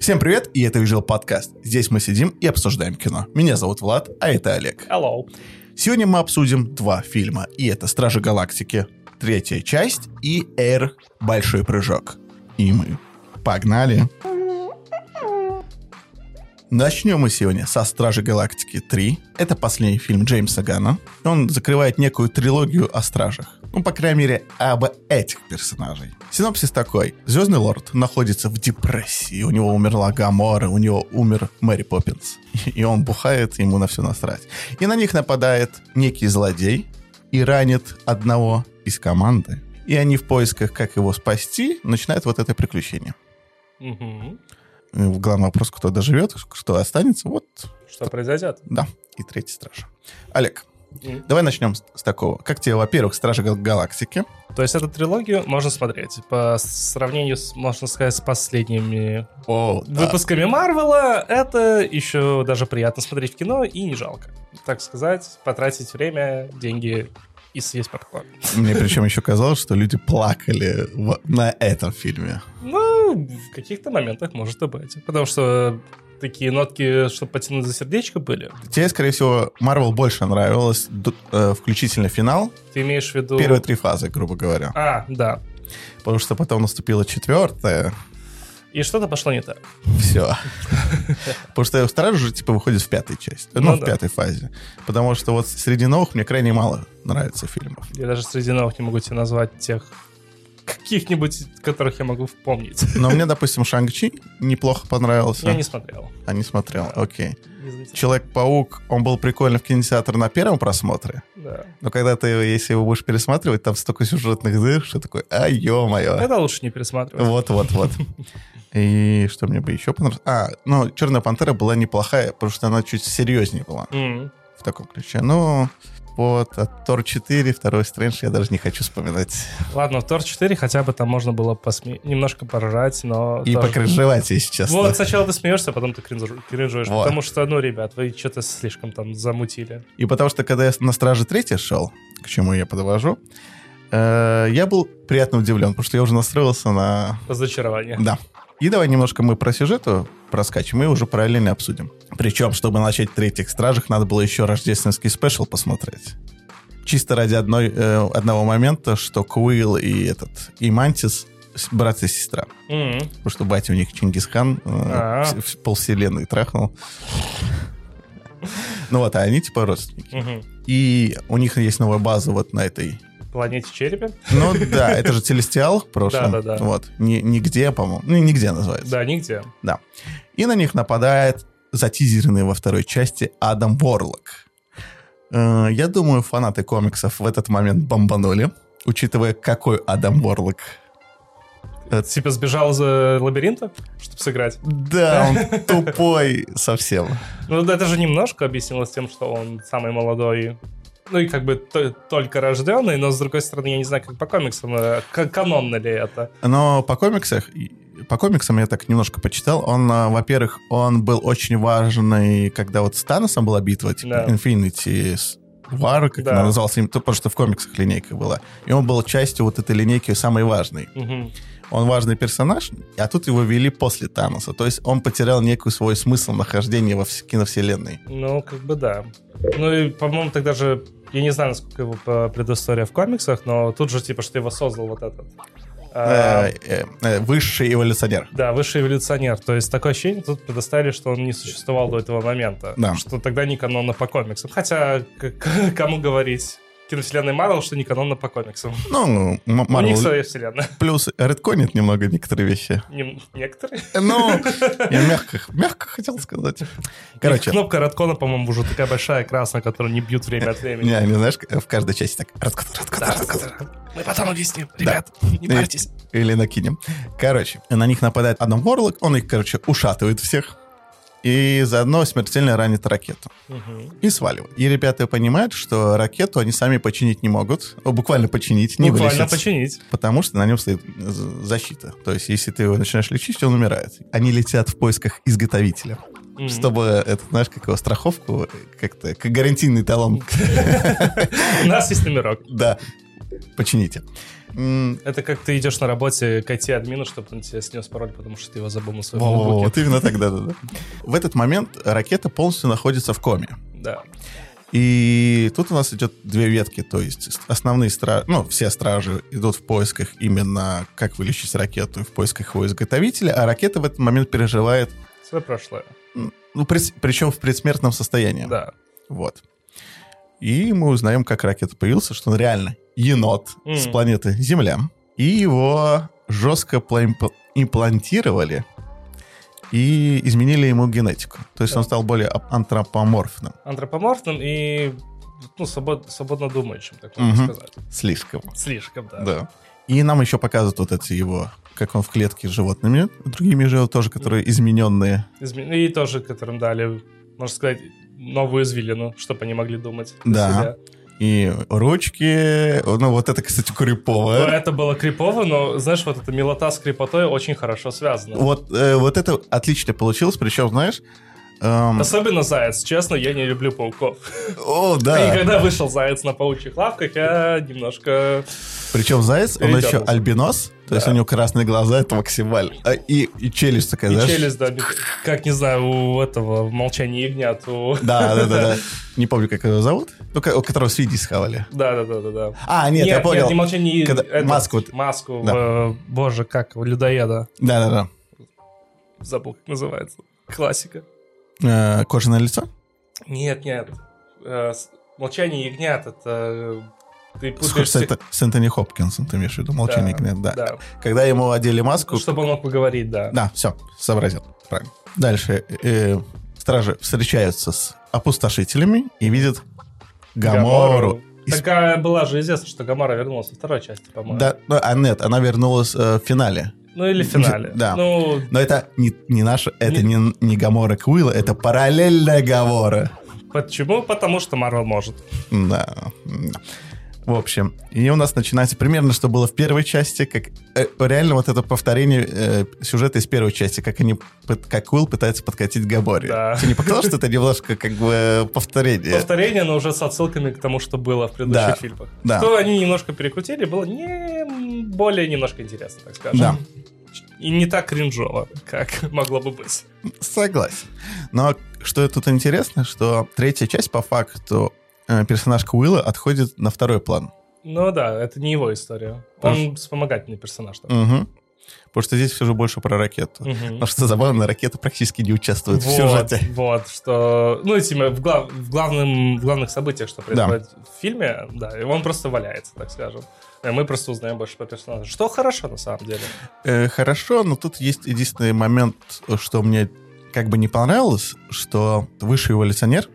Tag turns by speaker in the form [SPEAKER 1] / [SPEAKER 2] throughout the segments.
[SPEAKER 1] Всем привет, и это Visual Podcast. Здесь мы сидим и обсуждаем кино. Меня зовут Влад, а это Олег.
[SPEAKER 2] Hello.
[SPEAKER 1] Сегодня мы обсудим два фильма, и это «Стражи Галактики», третья часть, и «Эйр. Большой прыжок». И мы погнали! Начнем мы сегодня со «Стражи Галактики 3». Это последний фильм Джеймса Ганна. Он закрывает некую трилогию о стражах. Ну, по крайней мере, об этих персонажей. Синопсис такой. Звездный лорд находится в депрессии. У него умерла Гамора, у него умер Мэри Поппинс. И он бухает, ему на все насрать. И на них нападает некий злодей и ранит одного из команды. И они в поисках, как его спасти, начинают вот это приключение.
[SPEAKER 2] Угу.
[SPEAKER 1] Главный вопрос, кто доживет, кто останется. Вот.
[SPEAKER 2] Что произойдет?
[SPEAKER 1] Да, и третий страж. Олег, давай начнем с такого. Как тебе, во-первых, «Стражи Галактики»?
[SPEAKER 2] То есть эту трилогию можно смотреть по сравнению, можно сказать, с последними выпусками Марвела. Это еще даже приятно смотреть в кино и не жалко. Так сказать, потратить время, деньги и съесть попкорн.
[SPEAKER 1] Мне причем еще казалось, что люди плакали на этом фильме.
[SPEAKER 2] Ну, в каких-то моментах может и быть. Потому что такие нотки, чтобы потянуть за сердечко, были.
[SPEAKER 1] Тебе, скорее всего, Марвел больше нравилось, включительно финал.
[SPEAKER 2] Ты имеешь в виду...
[SPEAKER 1] Первые 3 фазы, грубо говоря.
[SPEAKER 2] Да.
[SPEAKER 1] Потому что потом наступила 4-я.
[SPEAKER 2] И что-то пошло не так.
[SPEAKER 1] Все. Потому что «Стражи» уже типа выходит в 5-й части. Ну, в 5-й фазе. Потому что вот среди новых мне крайне мало нравится фильмов.
[SPEAKER 2] Я даже среди новых не могу тебе назвать тех каких-нибудь, которых я могу вспомнить.
[SPEAKER 1] Но мне, допустим, «Шанг-Чи» неплохо понравился.
[SPEAKER 2] Я не смотрел.
[SPEAKER 1] А, не смотрел, окей. «Человек-паук», он был прикольный в кинотеатре на первом просмотре.
[SPEAKER 2] Да.
[SPEAKER 1] Но когда ты, если его будешь пересматривать, там столько сюжетных дыр, что такое, ё-моё.
[SPEAKER 2] Это лучше не пересматривать.
[SPEAKER 1] Вот. И что мне бы еще понравилось? «Черная пантера» была неплохая, потому что она чуть серьезнее была. В таком ключе. Ну, вот, от Тор 4, второй Стрэндж я даже не хочу вспоминать.
[SPEAKER 2] Ладно, в Тор 4 хотя бы там можно было немножко поржать, но...
[SPEAKER 1] И тоже... покринжевать, если честно.
[SPEAKER 2] Вот, сначала ты смеешься, а потом ты кринжуешь. Вот. Потому что, ребят, вы что-то слишком там замутили.
[SPEAKER 1] И потому что, когда я на «Страже 3» шел, к чему я подвожу, я был приятно удивлен, потому что я уже настроился на...
[SPEAKER 2] Разочарование.
[SPEAKER 1] Да. И давай немножко мы про сюжету проскачем, и уже параллельно обсудим. Причем, чтобы начать «Третьих стражах», надо было еще рождественский спешл посмотреть. Чисто ради одного момента, что Куилл и Мантис брат и сестра. Потому что батя у них Чингисхан полвселенной трахнул. Ну вот, а они типа родственники. И у них есть новая база вот на этой...
[SPEAKER 2] «Планете Черепе».
[SPEAKER 1] Ну да, это же «Целестиал» в прошлом.
[SPEAKER 2] Да.
[SPEAKER 1] Вот. Нигде, по-моему. Ну, «Нигде» называется.
[SPEAKER 2] Да, «Нигде».
[SPEAKER 1] Да. И на них нападает затизеренный во второй части Адам Ворлок. Я думаю, фанаты комиксов в этот момент бомбанули, учитывая, какой Адам Ворлок.
[SPEAKER 2] Типа сбежал из лабиринта, чтобы сыграть?
[SPEAKER 1] Да, он тупой совсем.
[SPEAKER 2] Ну, это же немножко объяснилось тем, что он самый молодой... Ну и как бы только рожденный, но с другой стороны, я не знаю, как по комиксам, канонно ли это. Но по
[SPEAKER 1] комиксам я так немножко почитал. Он, во-первых, он был очень важный, когда вот с Таносом была битва, типа Infinity War, как она называлась, потому что в комиксах линейка была. И он был частью вот этой линейки самой важной. Он важный персонаж, а тут его ввели после Таноса. То есть он потерял некий свой смысл нахождения во киновселенной.
[SPEAKER 2] Ну, как бы да. Ну и, по-моему, тогда же... Я не знаю, насколько его предыстория в комиксах, но тут же типа, что его создал вот этот...
[SPEAKER 1] Высший эволюционер.
[SPEAKER 2] Да, высший эволюционер. То есть такое ощущение тут предоставили, что он не существовал до этого момента.
[SPEAKER 1] Да.
[SPEAKER 2] Что тогда не канонно по комиксам. Хотя, кому говорить... Киновселенной Марвел, что не канонно по комиксам.
[SPEAKER 1] Ну, Марвел...
[SPEAKER 2] У них своя вселенная.
[SPEAKER 1] Плюс редконит немного некоторые вещи.
[SPEAKER 2] Некоторые?
[SPEAKER 1] Ну, я мягко хотел сказать. Короче.
[SPEAKER 2] Кнопка редкона, по-моему, уже такая большая, красная, которую не бьют время от времени.
[SPEAKER 1] Не знаешь, в каждой части так.
[SPEAKER 2] Редкон. Мы потом объясним. Ребят, не парьтесь.
[SPEAKER 1] Или накинем. Короче, на них нападает Адам Ворлок, он их, ушатывает всех. И заодно смертельно ранит ракету. И сваливает. И ребята понимают, что ракету они сами починить не могут. Буквально починить, не вылечить.
[SPEAKER 2] Буквально починить.
[SPEAKER 1] Потому что на нем стоит защита. То есть, если ты его начинаешь лечить, он умирает. Они летят в поисках изготовителя. Чтобы, это, знаешь, как его страховку, как-то, как гарантийный талон.
[SPEAKER 2] У нас есть номерок.
[SPEAKER 1] Да. Почините.
[SPEAKER 2] Это как ты идешь на работе к IT-админу, чтобы он тебе снес пароль, потому что ты его забыл на своем
[SPEAKER 1] Во-во-во,
[SPEAKER 2] ноутбуке.
[SPEAKER 1] вот именно так, да. В этот момент ракета полностью находится в коме.
[SPEAKER 2] Да.
[SPEAKER 1] И тут у нас идет две ветки, то есть основные стражи, все стражи идут в поисках именно как вылечить ракету, в поисках его изготовителя, а ракета в этот момент переживает...
[SPEAKER 2] Свое прошлое.
[SPEAKER 1] Причем в предсмертном состоянии.
[SPEAKER 2] Да.
[SPEAKER 1] Вот. И мы узнаем, как ракета появился, что он реально енот с планеты Земля. И его жестко имплантировали и изменили ему генетику. То есть он стал более антропоморфным.
[SPEAKER 2] Антропоморфным и свободно думающим, так можно сказать.
[SPEAKER 1] Слишком, да. И нам еще показывают вот эти его, как он в клетке с животными, другими же тоже, которые измененные.
[SPEAKER 2] И тоже, которым дали, можно сказать, новую извилину, чтобы они могли думать
[SPEAKER 1] да.
[SPEAKER 2] для себя.
[SPEAKER 1] И ручки, вот это, кстати, крипово.
[SPEAKER 2] Это было крипово, но, знаешь, вот эта милота с крипотой очень хорошо связана.
[SPEAKER 1] Вот это отлично получилось, причем, знаешь...
[SPEAKER 2] Особенно заяц. Честно, я не люблю пауков.
[SPEAKER 1] О, да.
[SPEAKER 2] И когда вышел заяц на паучьих лапках, я немножко...
[SPEAKER 1] Причем заяц, он еще альбинос, то есть у него красные глаза, это максимально. И челюсть такая, знаешь?
[SPEAKER 2] И челюсть, да. Как, не знаю, у этого в «Молчании ягнят».
[SPEAKER 1] Да. Не помню, как его зовут. У которого свиньи схавали.
[SPEAKER 2] Да.
[SPEAKER 1] Нет, я понял.
[SPEAKER 2] Нет, не «Молчание ягнят».
[SPEAKER 1] Маску.
[SPEAKER 2] Боже, как, у людоеда.
[SPEAKER 1] Да.
[SPEAKER 2] Забыл, как называется. Классика.
[SPEAKER 1] Кожаное лицо?
[SPEAKER 2] Нет. «Молчание ягнят» — это... Ты путаешь...
[SPEAKER 1] С Энтони Хопкинсом, ты имеешь в виду? «Молчание ягнят», да. Когда ему одели маску...
[SPEAKER 2] Чтобы он мог поговорить, да.
[SPEAKER 1] Да, все, сообразил. Правильно. Дальше стражи встречаются с опустошителями и видят Гамору.
[SPEAKER 2] Такая была же известно, что Гамора вернулась во второй части, по-моему.
[SPEAKER 1] Да, нет, она вернулась в финале.
[SPEAKER 2] Или в финале.
[SPEAKER 1] Да. Но это не наша, это не Гамора Квилла, это параллельная Гамора.
[SPEAKER 2] Почему? Потому что Марвел может.
[SPEAKER 1] Да. В общем, и у нас начинается примерно, что было в первой части, как реально вот это повторение сюжета из первой части, как Квилл пытается подкатить к Гаморе.
[SPEAKER 2] Да.
[SPEAKER 1] Тебе не показалось, что это немножко как бы повторение?
[SPEAKER 2] Повторение, но уже с отсылками к тому, что было в предыдущих фильмах.
[SPEAKER 1] Да.
[SPEAKER 2] Что они немножко перекрутили, было более немножко интересно, так скажем.
[SPEAKER 1] Да.
[SPEAKER 2] И не так кринжово, как могло бы быть.
[SPEAKER 1] Согласен. Но что тут интересно, что третья часть по факту персонаж Квилла отходит на второй план.
[SPEAKER 2] Ну да, это не его история. Он вспомогательный персонаж.
[SPEAKER 1] Потому что здесь все же больше про ракету. Потому что забавно, ракета практически не участвует в сюжете.
[SPEAKER 2] Вот, что... в главных событиях, что происходит в фильме, да, и он просто валяется, так скажем. И мы просто узнаем больше про персонажа. Что хорошо, на самом деле.
[SPEAKER 1] Хорошо, но тут есть единственный момент, что мне как бы не понравилось, что высший эволюционер...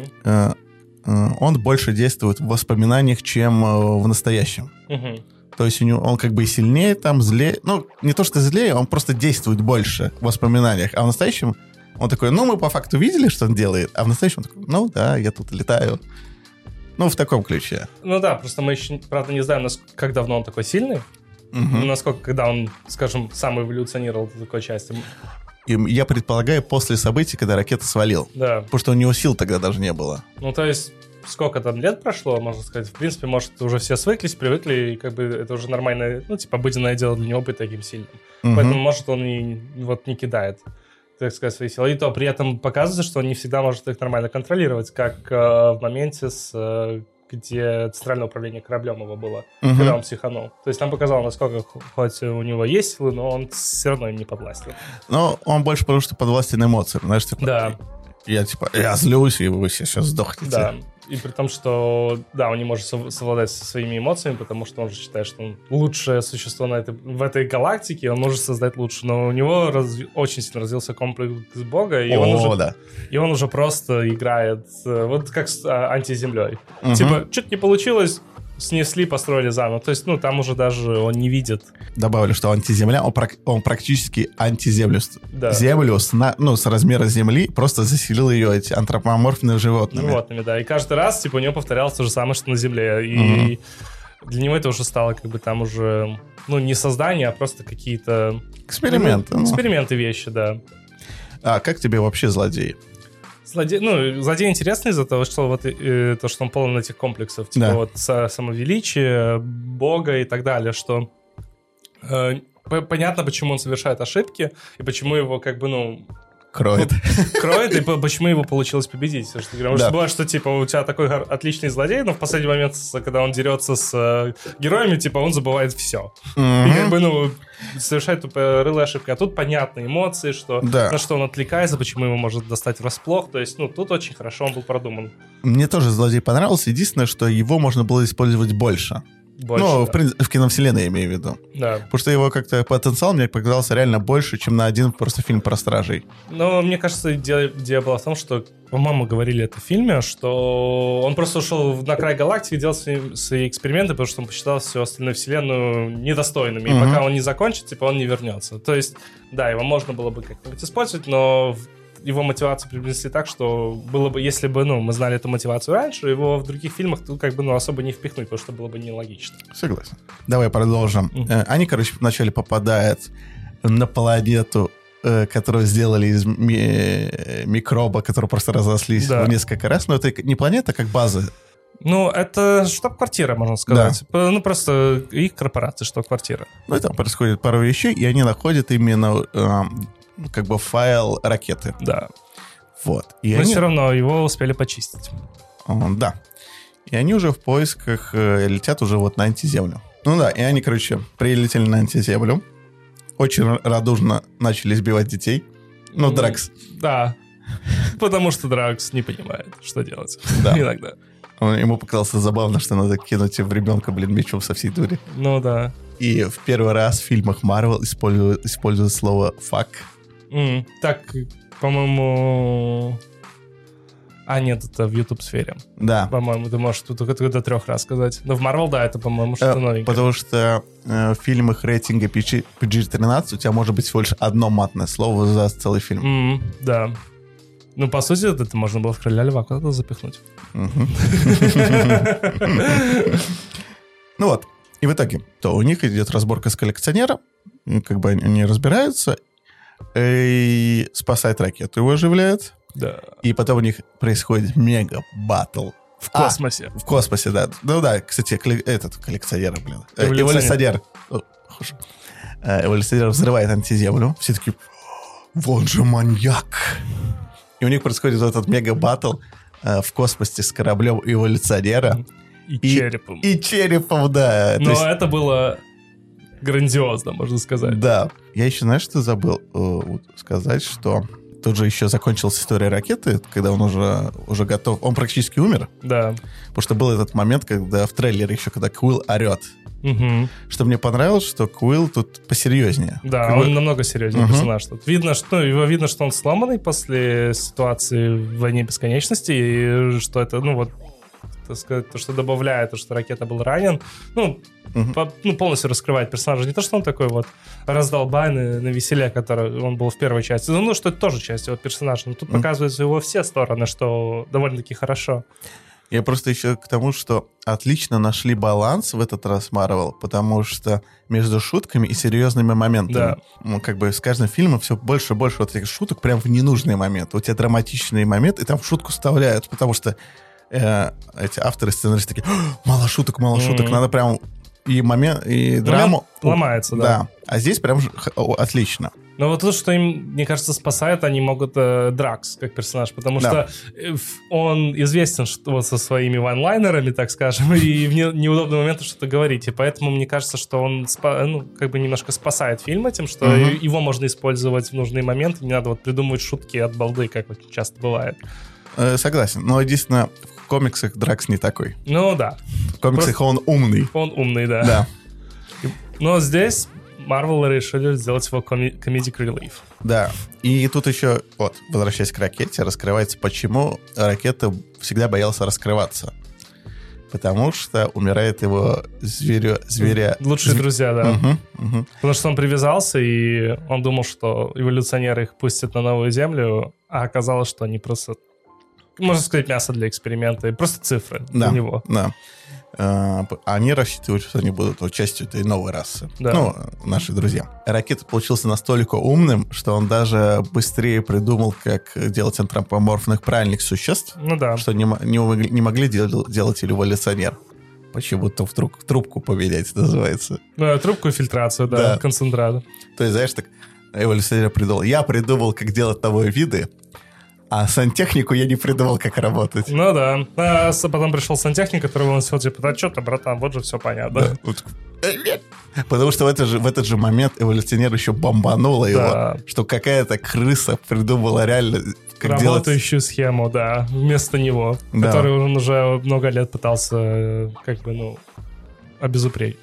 [SPEAKER 1] он больше действует в воспоминаниях, чем в настоящем. То есть он как бы и сильнее, злее. Не то, что злее, он просто действует больше в воспоминаниях. А в настоящем он такой, мы по факту видели, что он делает. А в настоящем он такой, да, я тут летаю. В таком ключе.
[SPEAKER 2] Да, просто мы еще, правда, не знаем, как давно он такой сильный. Насколько, когда он, скажем, сам эволюционировал до такой части.
[SPEAKER 1] И я предполагаю, после событий, когда ракета свалил.
[SPEAKER 2] Да.
[SPEAKER 1] Потому что у него сил тогда даже не было.
[SPEAKER 2] То есть, сколько там лет прошло, можно сказать. В принципе, может, уже все свыклись, привыкли, и как бы это уже нормальное, обыденное дело для него быть таким сильным. Поэтому, может, он и не кидает, так сказать, свои силы. И то при этом показывается, что он не всегда может их нормально контролировать, как в моменте где центральное управление кораблем его было, когда он психанул. То есть там показало, насколько хоть у него есть силы, но он все равно им не подвластен.
[SPEAKER 1] Но он больше потому что подвластен эмоциям, знаешь,
[SPEAKER 2] да.
[SPEAKER 1] Я злюсь, и вы все сейчас сдохнете.
[SPEAKER 2] Да, и при том, что, он не может совладать со своими эмоциями, потому что он же считает, что он лучшее существо в этой галактике, он может создать лучше, но у него очень сильно развился комплекс Бога, и он уже просто играет, вот как с антиземлей. Типа, что-то не получилось, снесли, построили заново. То есть, там уже даже он не видит.
[SPEAKER 1] Добавлю, что антиземля, он практически антиземлюс.
[SPEAKER 2] Да.
[SPEAKER 1] Землю с размера земли просто заселил ее эти антропоморфные животными.
[SPEAKER 2] Да. И каждый раз, у него повторялось то же самое, что на Земле. И для него это уже стало как бы там уже, не создание, а просто какие-то...
[SPEAKER 1] Эксперименты.
[SPEAKER 2] Эксперименты вещи, да.
[SPEAKER 1] А как тебе вообще злодей?
[SPEAKER 2] Злодей интересный из-за того, что вот то, что он полон этих комплексов, типа
[SPEAKER 1] Да.
[SPEAKER 2] вот самовеличия, бога и так далее, что понятно, почему он совершает ошибки и почему его как бы,
[SPEAKER 1] Кроет.
[SPEAKER 2] кроет, и почему его получилось победить. Потому что
[SPEAKER 1] Да.
[SPEAKER 2] бывает, что типа у тебя такой отличный злодей, но в последний момент, когда он дерется с героями, типа он забывает все. И как бы, совершает тупорылые ошибки. А тут понятны эмоции, что
[SPEAKER 1] Да.
[SPEAKER 2] на что он отвлекается, почему его может достать врасплох. То есть, тут очень хорошо он был продуман.
[SPEAKER 1] Мне тоже «Злодей» понравился. Единственное, что его можно было использовать больше.
[SPEAKER 2] Больше,
[SPEAKER 1] Ну,
[SPEAKER 2] да.
[SPEAKER 1] в киновселенной я имею в виду.
[SPEAKER 2] Да.
[SPEAKER 1] Потому что его как-то потенциал мне показался реально больше, чем на один просто фильм про стражей.
[SPEAKER 2] Но мне кажется, идея была в том, что, по-моему, говорили это в фильме, что он просто ушел на край галактики, делал свои эксперименты, потому что он посчитал всю остальную вселенную недостойными. И пока он не закончит, типа, он не вернется. То есть, да, его можно было бы как-нибудь использовать, но его мотивацию приблизили так, что было бы, если бы, мы знали эту мотивацию раньше, его в других фильмах тут как бы, особо не впихнуть, потому что было бы нелогично.
[SPEAKER 1] Согласен. Давай продолжим. Они, короче, вначале попадают на планету, которую сделали из микроба, которые просто разрослись в несколько раз. Но это не планета, а как база.
[SPEAKER 2] Это штаб-квартира, можно сказать. Да. Просто их корпорация, штаб-квартира.
[SPEAKER 1] И там происходит пару вещей, и они находят именно как бы файл ракеты.
[SPEAKER 2] Да.
[SPEAKER 1] Вот.
[SPEAKER 2] Но все равно его успели почистить.
[SPEAKER 1] Да. И они уже в поисках летят уже вот на антиземлю. И они, короче, прилетели на антиземлю. Очень радужно начали избивать детей. Дракс.
[SPEAKER 2] Да. Потому что Дракс не понимает, что делать.
[SPEAKER 1] Да.
[SPEAKER 2] Иногда.
[SPEAKER 1] Ему показалось забавно, что надо кинуть в ребенка, мечом со всей дури.
[SPEAKER 2] Да.
[SPEAKER 1] И в первый раз в фильмах Marvel используют слово «fuck».
[SPEAKER 2] Так, по-моему... нет, это в YouTube-сфере.
[SPEAKER 1] Да.
[SPEAKER 2] По-моему, ты можешь тут до 3 раз сказать. Но в Marvel, да, это, по-моему, что-то новенькое.
[SPEAKER 1] Потому что в фильмах рейтинга PG-13 у тебя может быть всего лишь одно матное слово за целый фильм.
[SPEAKER 2] Да. По сути, это можно было в «Короля Льва» куда-то запихнуть.
[SPEAKER 1] И в итоге, то у них идет разборка с коллекционером, как бы они разбираются, и спасает ракету, его оживляет.
[SPEAKER 2] Да.
[SPEAKER 1] И потом у них происходит мега-баттл.
[SPEAKER 2] В космосе.
[SPEAKER 1] В космосе, да. Да, кстати, этот коллекционер, эволюционер. Эволюционер взрывает антиземлю. Все такие, вон же маньяк. И у них происходит вот этот мега-баттл в космосе с кораблем эволюционера.
[SPEAKER 2] И черепом.
[SPEAKER 1] И черепом, да.
[SPEAKER 2] Но это было грандиозно, можно сказать.
[SPEAKER 1] Да. Я еще, знаешь, что забыл сказать, что тут же еще закончилась история ракеты, когда он уже готов. Он практически умер.
[SPEAKER 2] Да.
[SPEAKER 1] Потому что был этот момент, когда в трейлере еще, когда Куилл орет.
[SPEAKER 2] Угу.
[SPEAKER 1] Что мне понравилось, что Куилл тут посерьезнее.
[SPEAKER 2] Да, он намного серьезнее персонаж. Тут видно, что он сломанный после ситуации в «Войне бесконечности», и что это, так сказать, то, что добавляет, то, что ракета был ранен, полностью раскрывает персонажа. Не то, что он такой вот раздолбайный на веселе, который он был в первой части, что это тоже часть его персонажа. Но тут показываются его все стороны, что довольно-таки хорошо.
[SPEAKER 1] Я просто еще к тому, что отлично нашли баланс в этот раз Marvel, потому что между шутками и серьезными моментами. Да. Как бы с каждым фильмом все больше и больше вот этих шуток прям в ненужные моменты. У тебя драматичные моменты, и там шутку вставляют, потому что эти авторы, сценаристы такие, мало шуток, надо прям и драму...
[SPEAKER 2] Ломается, да.
[SPEAKER 1] А здесь прям отлично.
[SPEAKER 2] Но вот то, что им, мне кажется, спасает, они могут Дракс как персонаж, потому что он известен вот со своими ванлайнерами, так скажем, и в неудобный момент что-то говорить. И поэтому мне кажется, что он как бы немножко спасает фильм этим, что его можно использовать в нужные моменты, не надо вот придумывать шутки от балды, как вот часто бывает.
[SPEAKER 1] Согласен. Но единственное, в комиксах Дракс не такой.
[SPEAKER 2] Да.
[SPEAKER 1] В комиксах он умный.
[SPEAKER 2] Он умный, да.
[SPEAKER 1] Да.
[SPEAKER 2] Но здесь Marvel решили сделать его comedic relief.
[SPEAKER 1] Да. И тут еще, возвращаясь к ракете, раскрывается, почему ракета всегда боялся раскрываться. Потому что умирает его зверя...
[SPEAKER 2] Лучшие друзья, да. Потому что он привязался, и он думал, что эволюционеры их пустят на новую землю, а оказалось, что они просто можно сказать, мясо для эксперимента, и просто цифры для него.
[SPEAKER 1] Да. Они рассчитывают, что они будут частью этой новой расы.
[SPEAKER 2] Да.
[SPEAKER 1] Ну, наши друзья. Ракета получился настолько умным, что он даже быстрее придумал, как делать антропоморфных правильных существ,
[SPEAKER 2] Ну да.
[SPEAKER 1] что не могли делать эволюционер. Почему-то в трубку поменять называется.
[SPEAKER 2] Да, трубку и фильтрацию, да, концентрат.
[SPEAKER 1] То есть, знаешь, так эволюционер придумал. Я придумал, как делать новые виды, а сантехнику я не придумал, как работать.
[SPEAKER 2] Ну да. А потом пришел сантехник, которого он сел, типа, да что ты, братан, вот же все понятно.
[SPEAKER 1] Да. Потому что в этот же момент эволюционер еще бомбануло его, что какая-то крыса придумала реально...
[SPEAKER 2] Работающую схему, да, вместо него, которую он уже много лет пытался, обезупредить.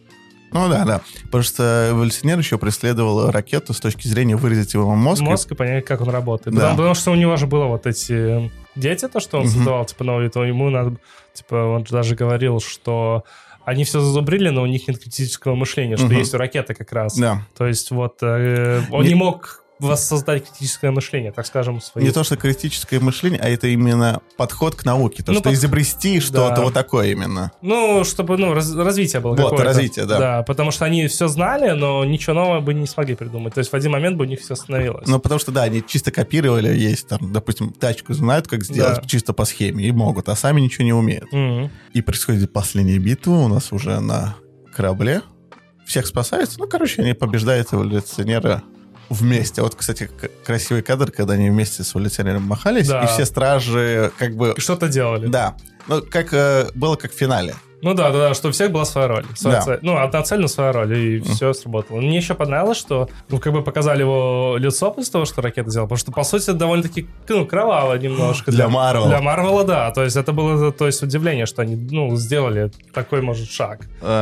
[SPEAKER 1] Ну да. Потому что эволюционер еще преследовал ракету с точки зрения выразить его мозг.
[SPEAKER 2] Мозг и понять, как он работает. Да. Потому что у него же было вот эти дети, то, что он создавал, типа, новые, то ему надо... Типа, он даже говорил, что они все зазубрили, но у них нет критического мышления, что есть у ракеты как раз.
[SPEAKER 1] Да.
[SPEAKER 2] То есть вот он не мог воссоздать критическое мышление, так скажем.
[SPEAKER 1] Не то, что критическое мышление, а это именно подход к науке. То, что изобрести что-то вот такое именно.
[SPEAKER 2] Ну, чтобы развитие было какое-то.
[SPEAKER 1] Вот, развитие, да.
[SPEAKER 2] Да, потому что они все знали, но ничего нового бы не смогли придумать. То есть в один момент бы у них все остановилось.
[SPEAKER 1] Ну, потому что, да, они чисто копировали, есть там, допустим, тачку знают, как сделать чисто по схеме, и могут, а сами ничего не умеют. И происходит последняя битва у нас уже на корабле. Всех спасаются. Ну, короче, они побеждают эволюционера вместе. Вот, кстати, красивый кадр, когда они вместе с эволюционером махались, и все стражи как бы...
[SPEAKER 2] Что-то делали.
[SPEAKER 1] Да. Ну, было как в финале.
[SPEAKER 2] Ну да, что у всех была своя роль. Цель. Ну, одна цель, но своя роль, и все сработало. Мне еще понравилось, что, как бы показали его лицо после того, что ракета сделала, потому что, по сути, довольно-таки, кроваво немножко.
[SPEAKER 1] Для Марвела.
[SPEAKER 2] Для Марвела, да. То есть это было, удивление, что они, сделали такой, может, шаг.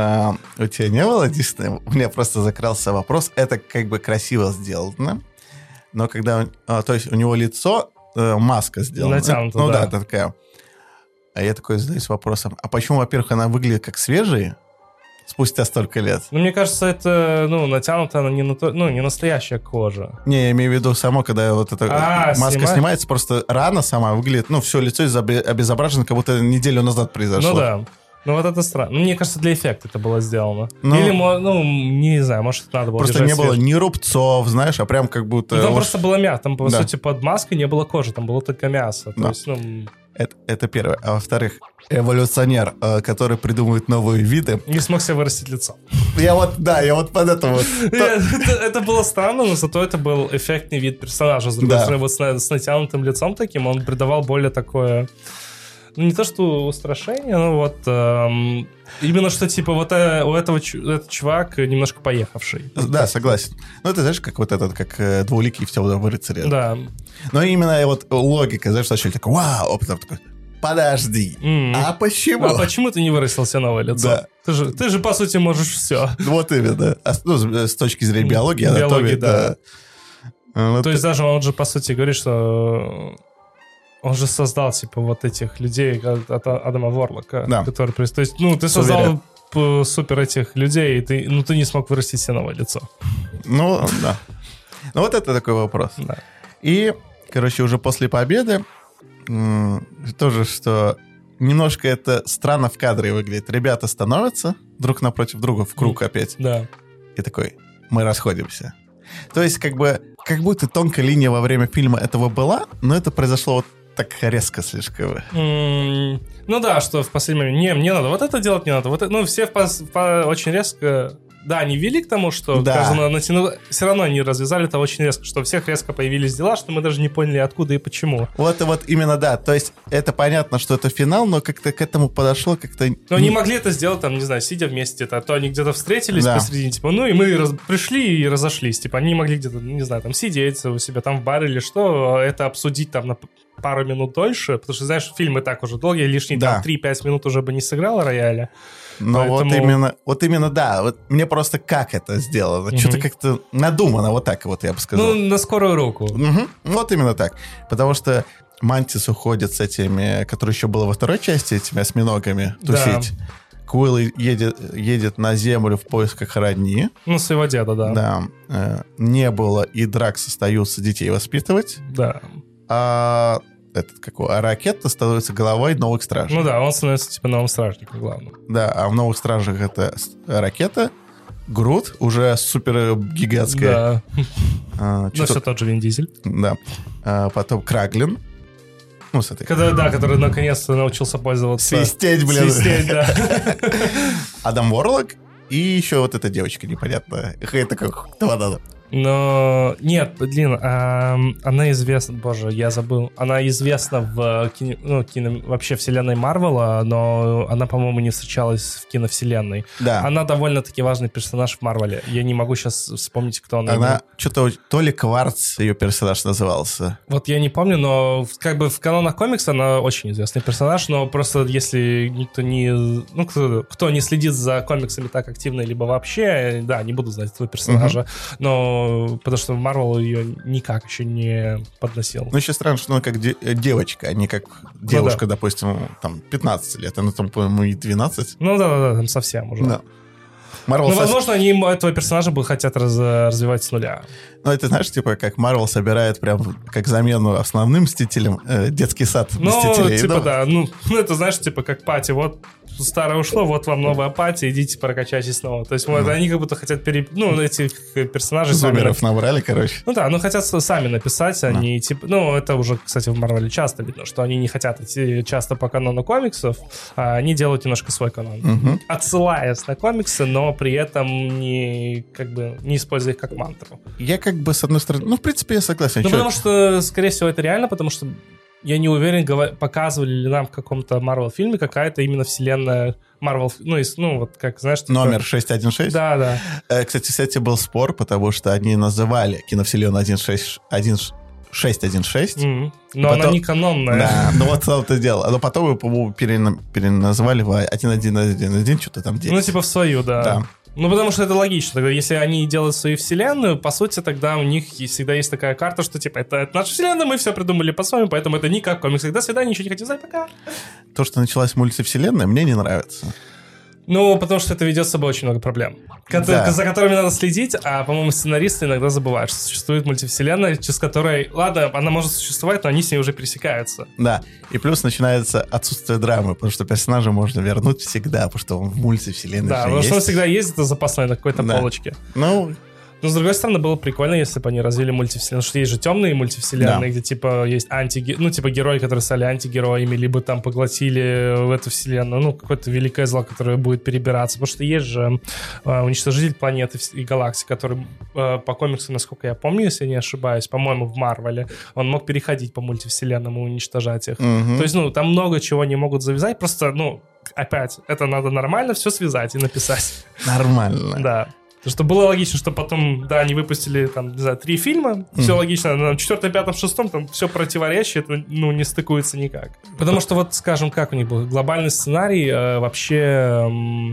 [SPEAKER 1] У тебя не было, Дисней? У меня просто закрался вопрос. Это как бы красиво сделано, но когда... то есть у него лицо, маска сделана.
[SPEAKER 2] Натянута,
[SPEAKER 1] ну да, такая... А я такой задаюсь вопросом, а почему, во-первых, она выглядит как свежая спустя столько лет?
[SPEAKER 2] Ну, мне кажется, это, натянута она не настоящая кожа.
[SPEAKER 1] Не, я имею в виду само, когда вот эта маска снимается, просто рана сама выглядит, все лицо обезображено, как будто неделю назад произошло.
[SPEAKER 2] Ну да. Ну вот это странно. Мне кажется, для эффекта это было сделано. Или, не знаю, может, это надо было
[SPEAKER 1] просто не было ни рубцов, знаешь, а прям как будто...
[SPEAKER 2] там просто было мясо, там, по сути, под маской не было кожи, там было только мясо. То есть,
[SPEAKER 1] Это первое. А во-вторых, эволюционер, который придумывает новые виды...
[SPEAKER 2] Не смог себе вырастить лицо.
[SPEAKER 1] Я вот под это вот...
[SPEAKER 2] Это было странно, но зато это был эффектный вид персонажа. С другой стороны, вот с натянутым лицом таким, он придавал более такое... не то, что устрашение, но вот... именно что, типа, вот у этот чувак немножко поехавший.
[SPEAKER 1] Да, согласен. Ну, это, знаешь, как вот этот, как двуликий в «Темном рыцаре».
[SPEAKER 2] Да.
[SPEAKER 1] Но именно вот логика, знаешь, сначала такой, вау, а потом такой, подожди, а почему?
[SPEAKER 2] А почему ты не вырастил себе новое лицо?
[SPEAKER 1] Да.
[SPEAKER 2] Ты же, по сути, можешь все.
[SPEAKER 1] Вот именно. С точки зрения биологии,
[SPEAKER 2] анатомии, да.
[SPEAKER 1] То
[SPEAKER 2] есть даже он же, по сути, говорит, что... Он же создал, типа, вот этих людей от Адама Ворлока, который... То есть, ты создал супер этих людей, и ты не смог вырастить себе новое лицо.
[SPEAKER 1] Ну, да. Ну, вот это такой вопрос.
[SPEAKER 2] Да.
[SPEAKER 1] И, короче, уже после победы тоже, что немножко это странно в кадре выглядит. Ребята становятся друг напротив друга в круг опять.
[SPEAKER 2] Да.
[SPEAKER 1] И такой, мы расходимся. То есть, как будто тонкая линия во время фильма этого была, но это произошло вот так резко слишком.
[SPEAKER 2] Ну да, что в последний момент. Не надо вот это делать, не надо. Вот это, все очень резко... Да, они вели к тому, что каждого натянуло. Все равно они развязали это очень резко, что у всех резко появились дела, что мы даже не поняли, откуда и почему.
[SPEAKER 1] Вот именно, да. То есть это понятно, что это финал, но как-то к этому подошло как-то...
[SPEAKER 2] Но они могли это сделать, там, не знаю, сидя вместе. А то они где-то встретились посередине, типа, и мы пришли и разошлись. Типа, они могли где-то, не знаю, там, сидеть у себя там в баре или что, это обсудить там на пару минут дольше, потому что, знаешь, фильм и так уже долгий, лишние там 3-5 минут уже бы не сыграл рояля.
[SPEAKER 1] Но поэтому... вот именно, да. Вот мне просто как это сделано. Что-то как-то надумано, вот так вот я бы сказал.
[SPEAKER 2] На скорую руку.
[SPEAKER 1] Вот именно так. Потому что Мантис уходит с этими, которые еще было во второй части, этими осьминогами тусить. Куилл едет на землю в поисках родни.
[SPEAKER 2] Своего деда, да.
[SPEAKER 1] Да. Небула и Дракс остаются детей воспитывать.
[SPEAKER 2] Да.
[SPEAKER 1] А а Ракетта становится головой новых стражей.
[SPEAKER 2] Ну да, он становится типа новым стражником главным.
[SPEAKER 1] Да, а в новых стражах это Ракетта, Грут, уже супер гигантская.
[SPEAKER 2] Да. Но все тот же Вин Дизель.
[SPEAKER 1] Да. Потом Краглин. Ну, с этой.
[SPEAKER 2] Который наконец-то научился пользоваться...
[SPEAKER 1] Свистеть, блин.
[SPEAKER 2] Свистеть, да.
[SPEAKER 1] Адам Ворлок и еще вот эта девочка непонятная. Это как...
[SPEAKER 2] Но нет, блин, она известна, боже, я забыл. Она известна в вообще вселенной Марвела, но она, по-моему, не встречалась в киновселенной.
[SPEAKER 1] Да.
[SPEAKER 2] Она довольно-таки важный персонаж в Марвеле. Я не могу сейчас вспомнить, кто она.
[SPEAKER 1] Она что-то, то ли Кварц ее персонаж назывался.
[SPEAKER 2] Вот я не помню, но как бы в канонах комикса она очень известный персонаж, но просто если никто не... Ну, кто не следит за комиксами так активно, либо вообще, да, не буду знать этого персонажа, но потому что Марвел ее никак еще не подносил.
[SPEAKER 1] Ну, еще странно, что она как девочка, а не как девушка, допустим, там, 15 лет. Она там, по-моему, и 12.
[SPEAKER 2] Ну, да, там совсем уже.
[SPEAKER 1] Да.
[SPEAKER 2] Возможно, они этого персонажа хотят развивать с нуля.
[SPEAKER 1] Ну, это, знаешь, типа, как Марвел собирает прям как замену основным Мстителям детский сад Мстителей.
[SPEAKER 2] Ну, типа, да. Ну, это, знаешь, типа, как пати. Вот старое ушло, вот вам новая пати, идите прокачайтесь снова. То есть вот они как будто хотят этих персонажей...
[SPEAKER 1] Зумеров набрали, короче.
[SPEAKER 2] Ну да, хотят сами написать, они типа... Ну, это уже, кстати, в Марвеле часто видно, что они не хотят идти часто по канону комиксов, а они делают немножко свой канон. Отсылаясь на комиксы, но при этом не используя их как мантру.
[SPEAKER 1] Я как бы, с одной стороны... Ну, в принципе, я согласен.
[SPEAKER 2] Ну, потому что, скорее всего, это реально, потому что я не уверен, показывали ли нам в каком-то Marvel-фильме какая-то именно вселенная Marvel, вот как, знаешь...
[SPEAKER 1] Номер 616?
[SPEAKER 2] Да.
[SPEAKER 1] Кстати, был спор, потому что они называли киновселенную 616.
[SPEAKER 2] Но
[SPEAKER 1] потом...
[SPEAKER 2] она не канонная.
[SPEAKER 1] Да, вот это дело. Но потом его, по-моему, переназвали в 1111, что-то там делать.
[SPEAKER 2] Ну, типа в свою, да. Ну, потому что это логично. Тогда, если они делают свою вселенную, по сути, тогда у них всегда есть такая карта, что, типа, это наша вселенная, мы все придумали по-своему, поэтому это не как комикс. До свидания, ничего не хотим знать, пока.
[SPEAKER 1] То, что началась мультивселенная, мне не нравится.
[SPEAKER 2] Ну, потому что это ведет с собой очень много проблем, за которыми надо следить, а, по-моему, сценаристы иногда забывают, что существует мультивселенная, через которой, ладно, она может существовать, но они с ней уже пересекаются.
[SPEAKER 1] Да, и плюс начинается отсутствие драмы, потому что персонажа можно вернуть всегда, потому что он в мультивселенной
[SPEAKER 2] да, потому что он всегда есть, это запасной на какой-то полочке. Но, с другой стороны, было прикольно, если бы они развили мультивселенную. Потому что есть же темные мультивселенные, где, типа, есть герои, которые стали антигероями, либо там поглотили в эту вселенную, какое-то великое зло, которое будет перебираться. Потому что есть же уничтожитель планеты и галактик, который по комиксу, насколько я помню, если я не ошибаюсь, по-моему, в Марвеле, он мог переходить по мультивселенным и уничтожать их. То есть, там много чего не могут завязать, просто, опять, это надо нормально все связать и написать.
[SPEAKER 1] Нормально.
[SPEAKER 2] Да. Потому что было логично, что потом, да, они выпустили, там, не знаю, 3 фильма, все логично, на 4, 5, 6, там все противоречие, это, не стыкуется никак. Потому что, вот, скажем, как у них был глобальный сценарий, вообще...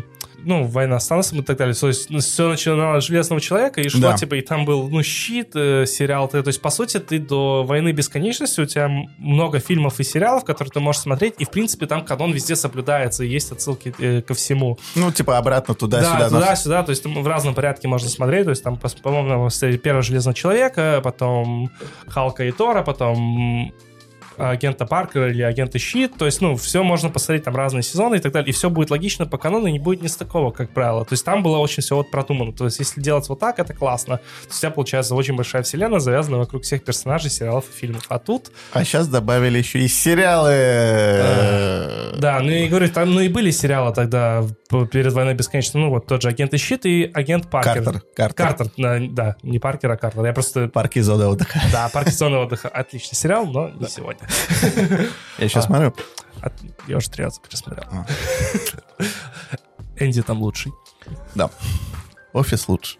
[SPEAKER 2] «Война с Таносом» и так далее. То есть, все начиналось с «Железного человека», и шло, типа, и там был, «Щит», сериал. То есть, по сути, ты до «Войны бесконечности», у тебя много фильмов и сериалов, которые ты можешь смотреть, и, в принципе, там канон везде соблюдается, и есть отсылки ко всему.
[SPEAKER 1] Типа, обратно туда-сюда.
[SPEAKER 2] Да, туда-сюда, то есть, там в разном порядке можно смотреть, то есть, там, по-моему, первого «Железного человека», потом Халка и Тора, потом... агента Паркера или агента Щит, то есть, все можно посмотреть, там разные сезоны и так далее, и все будет логично по канону, и не будет нестыковок, как правило. То есть там было очень все продумано. То есть если делать вот так, это классно. То есть у тебя получается очень большая вселенная, завязанная вокруг всех персонажей, сериалов и фильмов. А тут...
[SPEAKER 1] А сейчас добавили еще и сериалы.
[SPEAKER 2] Да, я говорю, там, и были сериалы тогда перед «Войной бесконечной», вот тот же «Агент и Щит» и «Агент Паркер». Картер, да, не Паркер, а Картер. Я просто...
[SPEAKER 1] «Парки зоны отдыха».
[SPEAKER 2] Да, «Парки зоны отдыха». Отличный сериал, но не сегодня.
[SPEAKER 1] Я сейчас смотрю.
[SPEAKER 2] Я уже 3 раза пересмотрел. Энди там лучший.
[SPEAKER 1] Да. «Офис» лучше.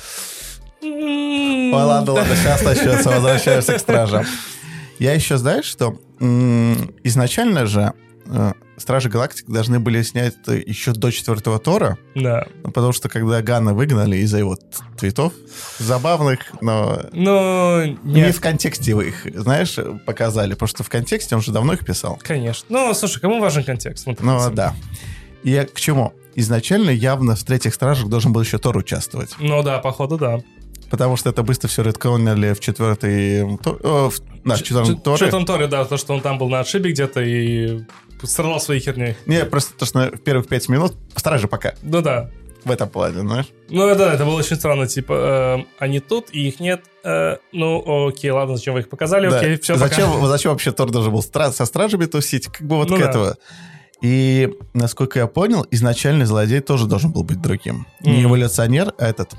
[SPEAKER 1] Ой, ладно, сейчас начнется. Возвращаемся к «Стражам». Я еще, знаешь, что изначально же «Стражи Галактики» должны были снять еще до 4-го Тора.
[SPEAKER 2] Да.
[SPEAKER 1] Потому что когда Ганна выгнали из-за его твитов, забавных, но не в контексте вы их, знаешь, показали. Потому что в контексте он же давно их писал.
[SPEAKER 2] Конечно. Слушай, кому важен контекст?
[SPEAKER 1] Да. И к чему? Изначально явно в «Третьих Стражах» должен был еще Тор участвовать.
[SPEAKER 2] Да, походу, да.
[SPEAKER 1] Потому что это быстро все редконили в 4-й... Да, в четвертом
[SPEAKER 2] Торе, да, то, что он там был на отшибе где-то и страдал своей херней.
[SPEAKER 1] Не, просто то, что в первых 5 минут стражи пока.
[SPEAKER 2] Ну да.
[SPEAKER 1] В этом плане, знаешь?
[SPEAKER 2] Ну да, это было очень странно, типа, они тут, и их нет, ну окей, ладно, зачем вы их показали,
[SPEAKER 1] да.
[SPEAKER 2] окей, все,
[SPEAKER 1] зачем вообще Тор должен был со стражами тусить, как бы вот к этого. И, насколько я понял, изначальный злодей тоже должен был быть другим. Не эволюционер, а этот...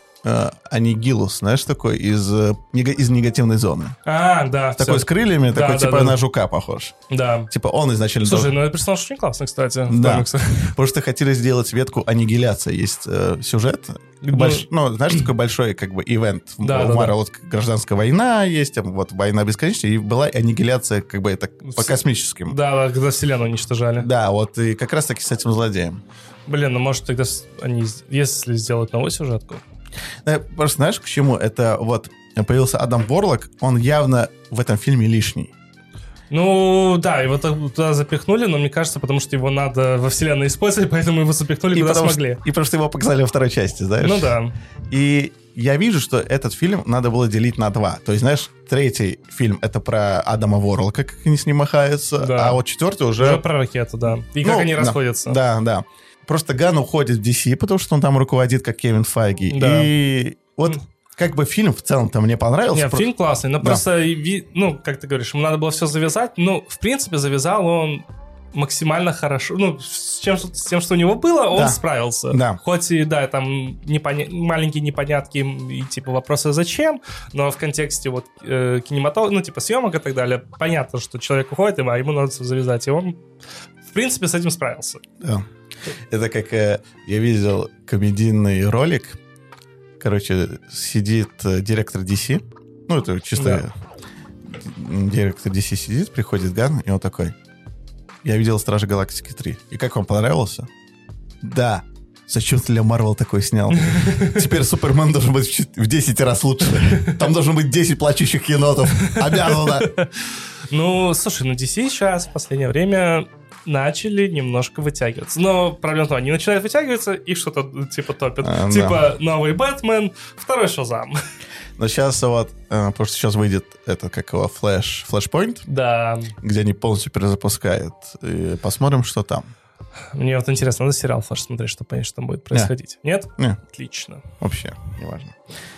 [SPEAKER 1] Анигилус, знаешь, такой из негативной зоны.
[SPEAKER 2] Да.
[SPEAKER 1] Такой
[SPEAKER 2] все.
[SPEAKER 1] с крыльями,
[SPEAKER 2] да,
[SPEAKER 1] такой
[SPEAKER 2] да,
[SPEAKER 1] типа
[SPEAKER 2] да.
[SPEAKER 1] на жука похож.
[SPEAKER 2] Да.
[SPEAKER 1] Типа он изначально...
[SPEAKER 2] Слушай, ну это персонаж очень классный, кстати, в
[SPEAKER 1] да.
[SPEAKER 2] комиксах.
[SPEAKER 1] Потому что хотели сделать ветку аннигиляция. Есть сюжет. Знаешь, такой большой как бы ивент в Марвел. Вот гражданская война есть, вот война бесконечная, и была аннигиляция как бы это по космическим.
[SPEAKER 2] Да, когда вселенную уничтожали.
[SPEAKER 1] Да, вот и как раз таки с этим злодеем.
[SPEAKER 2] Блин, ну может тогда они, если сделать новую сюжетку...
[SPEAKER 1] Просто знаешь, к чему? Это вот появился Адам Ворлок, он явно в этом фильме лишний.
[SPEAKER 2] Ну, да, его туда запихнули, но мне кажется, потому что его надо во вселенной использовать, поэтому его запихнули куда смогли.
[SPEAKER 1] И потому что его показали во второй части, знаешь?
[SPEAKER 2] Ну да.
[SPEAKER 1] И я вижу, что этот фильм надо было делить на два. То есть, знаешь, третий фильм — это про Адама Ворлока, как они с ним махаются,
[SPEAKER 2] да.
[SPEAKER 1] а вот четвертый уже
[SPEAKER 2] про ракету, да. И как они расходятся.
[SPEAKER 1] Да. Просто Ганн уходит в DC, потому что он там руководит, как Кевин Файги. Да. И вот как бы фильм в целом-то мне понравился.
[SPEAKER 2] Нет, фильм классный, но просто, ну, как ты говоришь, ему надо было все завязать. Ну, в принципе, завязал он максимально хорошо. Ну, с тем, что у него было, он справился.
[SPEAKER 1] Да.
[SPEAKER 2] Хоть и, да, там маленькие непонятки и, типа, вопросы зачем, но в контексте вот кинематографа, ну, типа, съемок и так далее, понятно, что человек уходит, а ему надо все завязать. И он, в принципе, с этим справился.
[SPEAKER 1] Да. Это как я видел комедийный ролик. Короче, сидит директор DC. Ну, это чисто директор DC сидит, приходит Ганн, и он такой: я видел «Стражи Галактики 3». И как вам понравился? Да. Зачем ты для Марвел такой снял? Теперь Супермен должен быть в 10 раз лучше. Там должно быть 10 плачущих енотов. Обязано.
[SPEAKER 2] Ну, слушай, ну DC сейчас в последнее время начали немножко вытягиваться. Но проблема в том, они начинают вытягиваться и что-то типа топят. Типа новый Бэтмен, второй Шазам.
[SPEAKER 1] Но сейчас вот, потому что сейчас выйдет это, как его, Flashpoint.
[SPEAKER 2] Да.
[SPEAKER 1] Где они полностью перезапускают. И посмотрим, что там.
[SPEAKER 2] Мне вот интересно, надо сериал Флэш смотреть, чтобы понять, что там будет происходить. Нет?
[SPEAKER 1] Нет.
[SPEAKER 2] Отлично.
[SPEAKER 1] Вообще, неважно.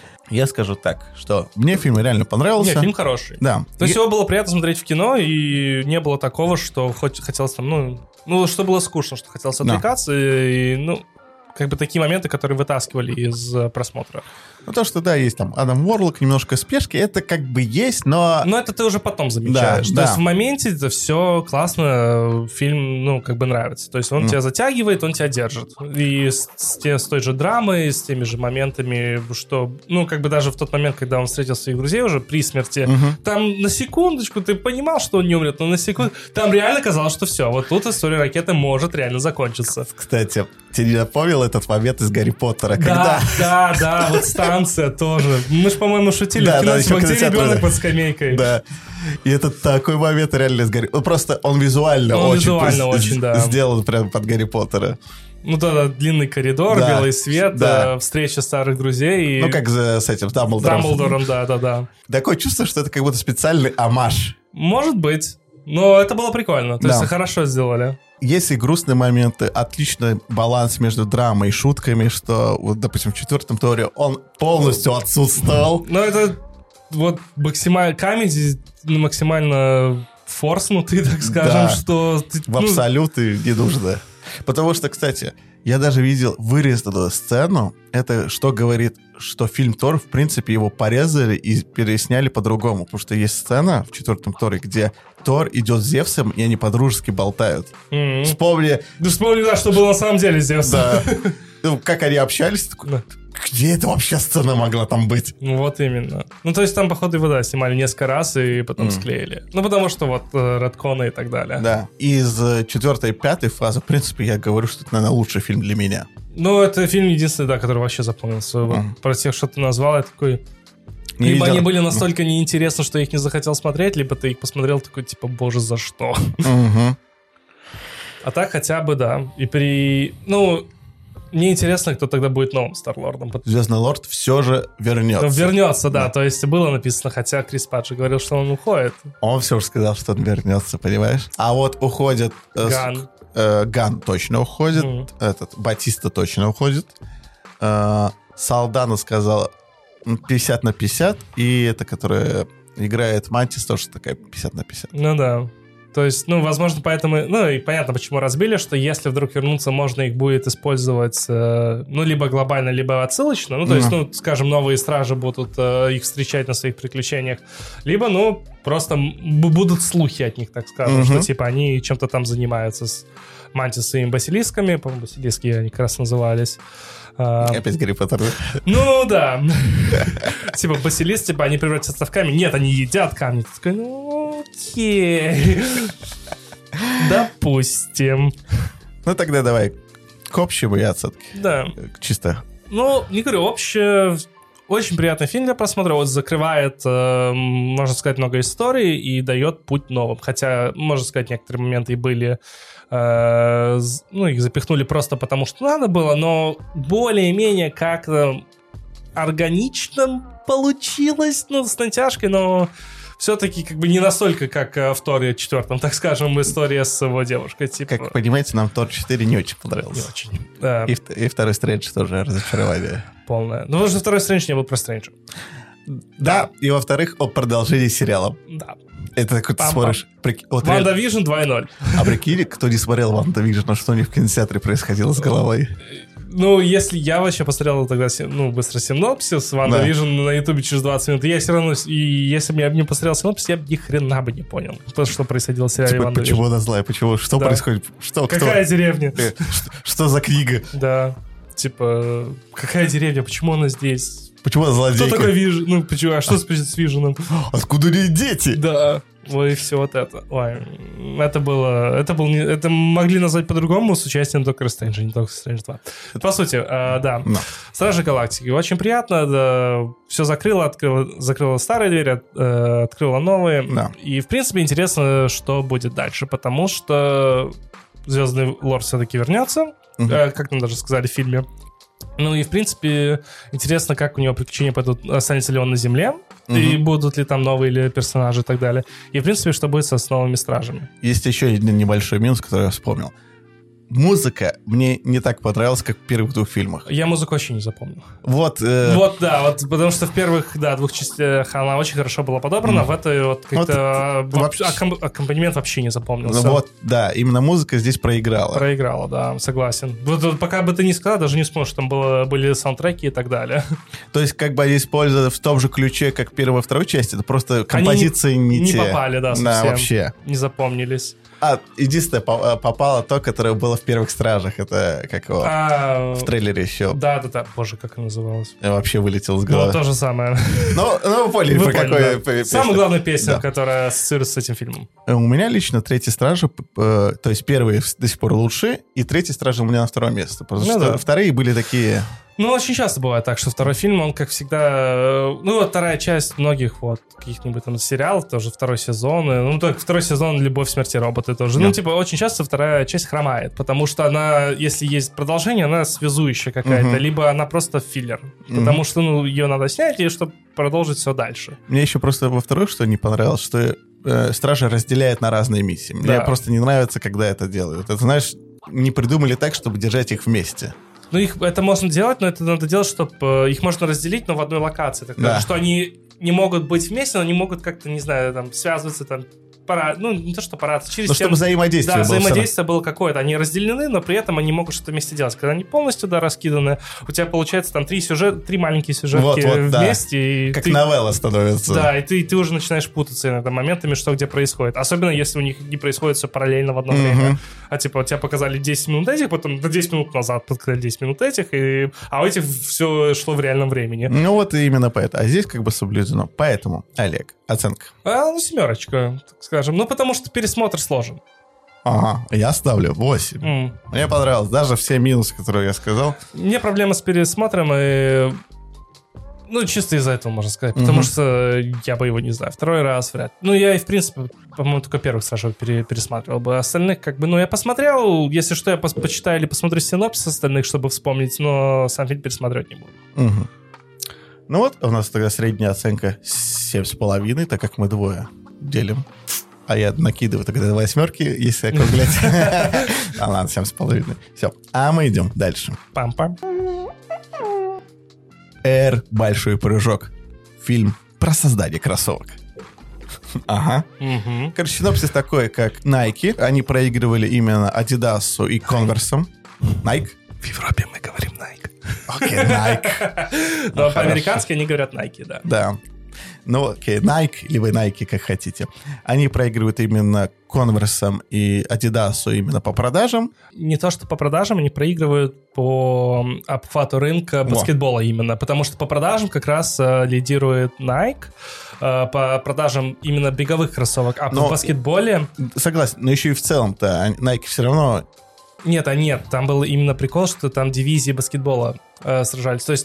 [SPEAKER 1] Я скажу так, что мне фильм реально понравился.
[SPEAKER 2] Нет, фильм хороший.
[SPEAKER 1] Да.
[SPEAKER 2] То есть его было приятно смотреть в кино, и не было такого, что хотелось там, ну, что было скучно, что хотелось отвлекаться, и, ну, как бы такие моменты, которые вытаскивали из просмотра.
[SPEAKER 1] Ну, то, что, да, есть там Адам Ворлок, немножко спешки, это как бы есть, но...
[SPEAKER 2] Но это ты уже потом замечаешь. То есть в моменте это все классно, фильм, ну, как бы нравится. То есть он тебя затягивает, он тебя держит. И с той же драмой, с теми же моментами, что, ну, как бы даже в тот момент, когда он встретил своих друзей уже при смерти, там на секундочку ты понимал, что он не умрет, но на секунду... Там реально казалось, что все, вот тут история ракеты может реально закончиться.
[SPEAKER 1] Кстати, ты не напомнил этот момент из Гарри Поттера? Когда...
[SPEAKER 2] Да, вот станция тоже. Мы же, по-моему, шутили в кино, типа, где ребенок под скамейкой.
[SPEAKER 1] Да. И это такой момент реально из Гарри... Ну, просто он визуально очень сделан прям под Гарри Поттера.
[SPEAKER 2] Ну да, длинный коридор, белый свет, встреча старых друзей.
[SPEAKER 1] Ну, как с этим, с Дамблдором.
[SPEAKER 2] Дамблдором, да.
[SPEAKER 1] Такое чувство, что это как будто специальный омаж.
[SPEAKER 2] Может быть. Но это было прикольно. То есть хорошо сделали.
[SPEAKER 1] Есть и грустные моменты, отличный баланс между драмой и шутками, что, вот, допустим, в четвертом Торе он полностью отсутствовал.
[SPEAKER 2] Ну, это вот максимально комедий, максимально форснутый, так скажем, что...
[SPEAKER 1] В абсолюты не нужно. Потому что, кстати, я даже видел вырезанную сцену. Это что говорит, что фильм Тор, в принципе, его порезали и пересняли по-другому. Потому что есть сцена в четвертом Торе, где Тор идет с Зевсом, и они по-дружески болтают. Вспомни...
[SPEAKER 2] Да вспомни, да, что было на самом деле с Зевсом.
[SPEAKER 1] Да. Ну, как они общались, где это вообще сцена могла там быть?
[SPEAKER 2] Ну, вот именно. Ну, то есть там, походу, его, да, снимали несколько раз и потом склеили. Ну, потому что вот редконы и так далее.
[SPEAKER 1] Да. Из 4-й и 5-й фазы, в принципе, я говорю, что это, наверное, лучший фильм для меня.
[SPEAKER 2] Ну, это фильм единственный, да, который вообще запомнился. Вот про тех, что ты назвал, я такой... Либо они были настолько неинтересны, что я их не захотел смотреть, либо ты их посмотрел такой, типа, боже, за что? А так хотя бы, да. И при... Ну... Мне интересно, кто тогда будет новым Стар-Лордом.
[SPEAKER 1] Звездный Лорд все же вернется.
[SPEAKER 2] Вернется, да. То есть было написано, хотя Крис Патч говорил, что он уходит.
[SPEAKER 1] Он все же сказал, что он вернется, понимаешь? А вот уходит... Ган точно уходит. Батиста точно уходит. Салдана сказала 50 на 50. И эта, которая играет Мантис, тоже такая 50 на 50.
[SPEAKER 2] Ну да. То есть, возможно, поэтому... и понятно, почему разбили, что если вдруг вернуться, можно их будет использовать, либо глобально, либо отсылочно. То есть, скажем, новые стражи будут их встречать на своих приключениях. Либо, просто будут слухи от них, так скажем, что, типа, они чем-то там занимаются с Мантисами и Басилисками. По-моему, Басилиски они как раз назывались.
[SPEAKER 1] Опять Гарри Поттер.
[SPEAKER 2] Да. Типа Басилиск, типа, они превратятся в камень. Нет, они едят камни. Ты такой, окей. Допустим.
[SPEAKER 1] Тогда давай к общему и оценке.
[SPEAKER 2] Да.
[SPEAKER 1] Чисто.
[SPEAKER 2] Не говорю, общее... Очень приятный фильм для просмотра. Вот закрывает, можно сказать, много историй и дает путь новым. Хотя, можно сказать, некоторые моменты и были... их запихнули просто потому, что надо было, но более-менее как-то органично получилось, с натяжкой, но все-таки как бы не настолько, как в Торе 4, так скажем, история с его девушкой. Типа...
[SPEAKER 1] Как понимаете, нам Тор 4 не очень понравился.
[SPEAKER 2] Не очень. Да.
[SPEAKER 1] И второй Стрэндж тоже разочарование.
[SPEAKER 2] Полное. Потому что второй Стрэндж не был про Стрэнджа.
[SPEAKER 1] Да, и во-вторых, о продолжении сериала.
[SPEAKER 2] Да.
[SPEAKER 1] Это такой ты смотришь...
[SPEAKER 2] Ванда Вижн 2.0.
[SPEAKER 1] А прикинь, кто не смотрел Ванда Вижн, что у них в кинотеатре происходило с головой?
[SPEAKER 2] Если я вообще посмотрел тогда, быстро синопсис Ванда Вижн на Ютубе через 20 минут, я все равно, и если бы я не посмотрел синопсис, я бы ни хрена бы не понял, что происходило в сериале Ванда Вижн.
[SPEAKER 1] Почему она злая, почему, что происходит?
[SPEAKER 2] Какая деревня?
[SPEAKER 1] Что за книга?
[SPEAKER 2] Да, типа, какая деревня, почему она здесь?
[SPEAKER 1] Почему она злодейка?
[SPEAKER 2] Кто такой Вижн? Почему? А что с Вижном?
[SPEAKER 1] Откуда у нее дети?
[SPEAKER 2] Да. И все вот это. Это могли назвать по-другому с участием Доктора Стрэнджа, не Доктора Стрэндж 2. По сути, да. Стражи Галактики. Очень приятно. Да, все закрыла старые двери, открыла новые. Да. И, в принципе, интересно, что будет дальше, потому что Звездный Лорд все-таки вернется, как нам даже сказали в фильме. И, в принципе, интересно, как у него приключения пойдут, останется ли он на Земле, и будут ли там новые персонажи и так далее. И, в принципе, что будет с новыми стражами.
[SPEAKER 1] Есть еще один небольшой минус, который я вспомнил. Музыка мне не так понравилась, как в первых двух фильмах.
[SPEAKER 2] Я музыку вообще не запомнил. Потому что в первых, двух частях она очень хорошо была подобрана, в этой как-то аккомпанемент вообще не запомнился.
[SPEAKER 1] Именно музыка здесь проиграла.
[SPEAKER 2] Проиграла, да, согласен. Пока бы ты не сказал, даже не вспомнил, что там были саундтреки и так далее.
[SPEAKER 1] То есть, как бы они использовали в том же ключе, как первой и второй части, это просто композиции не те.
[SPEAKER 2] Не попали, совсем.
[SPEAKER 1] Да, вообще.
[SPEAKER 2] Не запомнились.
[SPEAKER 1] Единственное, попало то, которое было в первых Стражах. Это как его в трейлере еще.
[SPEAKER 2] Да. Боже, как оно называлось?
[SPEAKER 1] Я вообще вылетел с головы.
[SPEAKER 2] То же самое.
[SPEAKER 1] Вы поняли, про какое песню.
[SPEAKER 2] Самая главная песня, которая ассоциируется с этим фильмом.
[SPEAKER 1] У меня лично третьи Стражи, то есть первые до сих пор лучше, и третьи Стражи у меня на второе место. Потому что вторые были такие...
[SPEAKER 2] очень часто бывает так, что второй фильм, он, как всегда... вторая часть многих каких-нибудь там сериалов, тоже второй сезон. Только второй сезон «Любовь, смерть и роботы» тоже. Очень часто вторая часть хромает, потому что она, если есть продолжение, она связующая какая-то, либо она просто филлер. Потому что, ее надо снять, и чтобы продолжить все дальше.
[SPEAKER 1] Мне еще просто во второй что не понравилось, что Стражи разделяют на разные миссии. Мне просто не нравится, когда это делают. Это, знаешь, не придумали так, чтобы держать их вместе.
[SPEAKER 2] Это можно делать, но это надо делать, чтобы их можно разделить, но в одной локации. Что они не могут быть вместе, но они могут как-то, не знаю, там, связываться, там, не то, что параться, через
[SPEAKER 1] чтобы взаимодействие было.
[SPEAKER 2] Да, взаимодействие было какое-то. Они разделены, но при этом они могут что-то вместе делать. Когда они полностью, раскиданы, у тебя получается там три маленькие сюжетки вместе.
[SPEAKER 1] Да. Как новелла становится.
[SPEAKER 2] Да, и ты уже начинаешь путаться иногда моментами, что где происходит. Особенно, если у них не происходит все параллельно в одно время. У тебя показали 10 минут этих, потом 10 минут назад показали 10 минут этих, а у этих все шло в реальном времени.
[SPEAKER 1] Именно поэтому. А здесь как бы соблюдено. Поэтому, Олег, оценка?
[SPEAKER 2] 7, так скажем. Потому что пересмотр сложен.
[SPEAKER 1] Ага, я ставлю 8. Мне понравилось. Даже все минусы, которые я сказал.
[SPEAKER 2] Мне проблема с пересмотром, и Ну, чисто из-за этого, можно сказать. Потому что я бы его не знаю. Второй раз вряд ли. Ну, я и, в принципе, по-моему, только первых сразу пересматривал бы. Остальных, как бы, ну, я посмотрел. Если что, я почитаю или посмотрю синопсис остальных, чтобы вспомнить. Но сам фильм пересматривать не буду.
[SPEAKER 1] Ну вот, у нас тогда средняя оценка 7,5, так как мы двое делим. А я накидываю тогда 8, если округлять. А ладно, 7,5. Все. А мы идем дальше.
[SPEAKER 2] Пам-пам.
[SPEAKER 1] «Р. Большой прыжок». Фильм про создание кроссовок. Ага. Короче, синопсис такой, как Nike. Они проигрывали именно Adidas и Converse. Nike?
[SPEAKER 2] В Европе мы говорим Nike.
[SPEAKER 1] Окей, Nike.
[SPEAKER 2] Но по-американски они говорят Nike, да.
[SPEAKER 1] Да. Ну, окей, Nike, либо Nike, как хотите. Они проигрывают именно Converse и Adidas именно по продажам.
[SPEAKER 2] Не то, что по продажам, они проигрывают по обхвату рынка баскетбола именно, потому что по продажам как раз лидирует Nike, по продажам именно беговых кроссовок, а по баскетболе...
[SPEAKER 1] Согласен, но еще и в целом-то Nike все равно...
[SPEAKER 2] Нет, там был именно прикол, что там дивизии баскетбола сражались. То есть,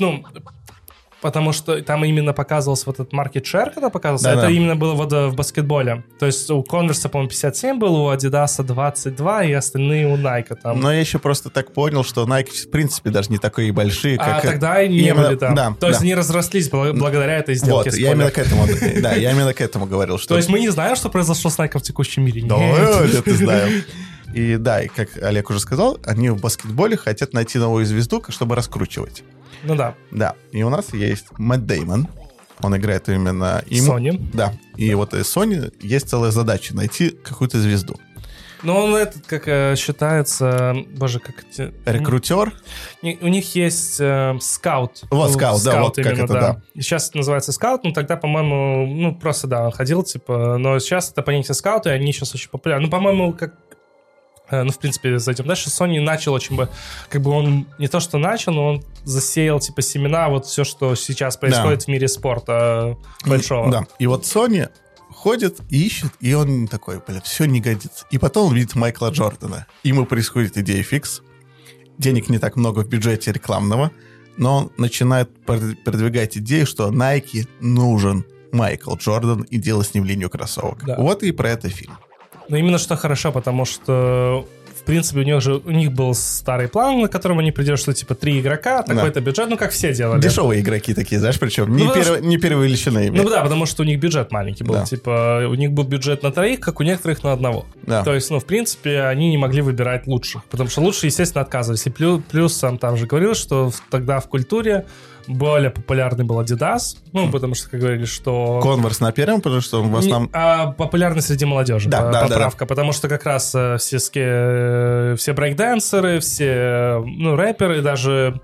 [SPEAKER 2] потому что там именно показывался вот этот market share, когда показывался, это именно было вот в баскетболе. То есть у Converse, по-моему, 57 было, у Adidas 22, и остальные у Nike там.
[SPEAKER 1] Но я еще просто так понял, что Nike, в принципе, даже не такие большие, как...
[SPEAKER 2] А тогда и не были там. Да, то есть они разрослись благодаря этой сделке.
[SPEAKER 1] Вот, я именно к этому говорил. Что...
[SPEAKER 2] То есть мы не знаем, что произошло с Nike в текущем мире?
[SPEAKER 1] Да, это знаем. И да, и как Олег уже сказал, они в баскетболе хотят найти новую звезду, чтобы раскручивать.
[SPEAKER 2] Ну да.
[SPEAKER 1] Да, и у нас есть Мэтт Дэймон. Он играет именно...
[SPEAKER 2] Sony.
[SPEAKER 1] Да, и вот из Sony есть целая задача — найти какую-то звезду.
[SPEAKER 2] Но он этот, как считается... Боже, как...
[SPEAKER 1] Рекрутер?
[SPEAKER 2] У них есть скаут.
[SPEAKER 1] Вот скаут, да, вот как это, да.
[SPEAKER 2] Сейчас это называется скаут, но тогда, по-моему, просто, да, он ходил, типа... Но сейчас это понятие скаута, и они сейчас очень популярны. Ну, по-моему, как... в принципе, зайдем дальше. Sony начал очень как бы он не то что начал, но он засеял, типа, семена, вот все, что сейчас происходит в мире спорта большого.
[SPEAKER 1] Да, и вот Sony ходит и ищет, и он такой, все не годится. И потом он видит Майкла Джордана. Ему происходит идея фикс. Денег не так много в бюджете рекламного, но он начинает продвигать идею, что Nike нужен Майкл Джордан и делать с ним линию кроссовок. Да. Вот и про это фильм.
[SPEAKER 2] Но именно что хорошо, потому что, в принципе, у них был старый план, на котором они придерживались, что, типа, 3 игрока, такой-то бюджет, как все делали.
[SPEAKER 1] Дешевые игроки такие, знаешь, причем не первой величины.
[SPEAKER 2] Ну да, потому что у них бюджет маленький был. Да. Типа, у них был бюджет на 3, как у некоторых на 1. Да. То есть, в принципе, они не могли выбирать лучших, потому что лучшие, естественно, отказывались. И плюс сам там же говорил, что тогда в культуре более популярный был Adidas, потому что, как говорили, что...
[SPEAKER 1] Converse на первом, потому что он в основном...
[SPEAKER 2] популярный среди молодежи, поправка, потому что как раз все брейкдансеры, все рэперы, даже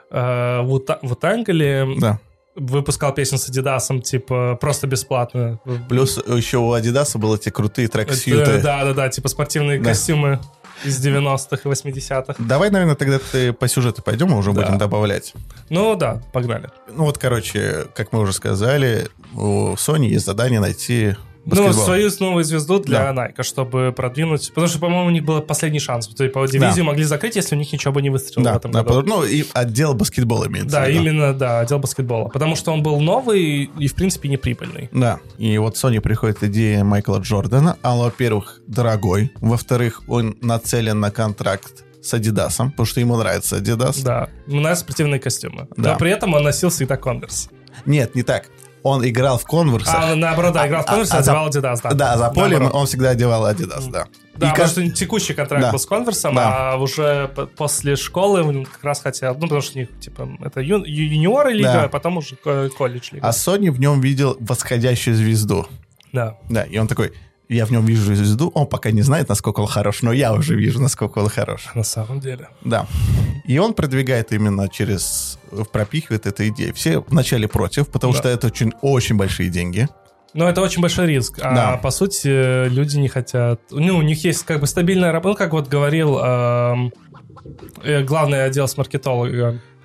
[SPEAKER 2] Wu-Tang выпускал песню с Адидасом, типа, просто бесплатно.
[SPEAKER 1] Плюс еще у Адидаса были эти крутые трек-сьюты.
[SPEAKER 2] Да, типа спортивные костюмы из 90-х и 80-х.
[SPEAKER 1] Давай, наверное, тогда ты по сюжету пойдем, мы уже будем добавлять.
[SPEAKER 2] Ну да, погнали.
[SPEAKER 1] Ну вот, короче, как мы уже сказали, у Sony есть задание найти баскетбол.
[SPEAKER 2] Свою новую звезду для Nike, чтобы продвинуть. Потому что, по-моему, у них был последний шанс. То есть по дивизию могли закрыть, если у них ничего бы не выстрелило в этом году.
[SPEAKER 1] Ну, и отдел баскетбола имеется.
[SPEAKER 2] Да, именно, отдел баскетбола. Потому что он был новый и, в принципе, неприбыльный.
[SPEAKER 1] Да, и вот Sony приходит идея Майкла Джордана. Он, во-первых, дорогой. Во-вторых, он нацелен на контракт с Адидасом, потому что ему нравится Адидас.
[SPEAKER 2] Да, ему нравятся спортивные костюмы. Да. Но при этом он носил всегда Converse.
[SPEAKER 1] Нет, не так. Он играл в Converse.
[SPEAKER 2] Наоборот, играл в Converse, одевал Adidas, да.
[SPEAKER 1] Да, за полем он всегда одевал Adidas, да.
[SPEAKER 2] Да, потому что текущий контракт был с Converse, а уже после школы он как раз хотел, потому что у них, типа, это юниоры лига, а потом уже колледж лига.
[SPEAKER 1] А Sony в нем видел восходящую звезду.
[SPEAKER 2] Да.
[SPEAKER 1] Да, и он такой... Я в нем вижу звезду, он пока не знает, насколько он хорош, но я уже вижу, насколько он хорош.
[SPEAKER 2] На самом деле.
[SPEAKER 1] Да. И он продвигает именно пропихивает эту идею. Все вначале против, потому что это очень большие деньги.
[SPEAKER 2] Но это очень большой риск. А по сути, люди не хотят... у них есть как бы стабильная работа, как вот говорил главный отдел с маркетолога.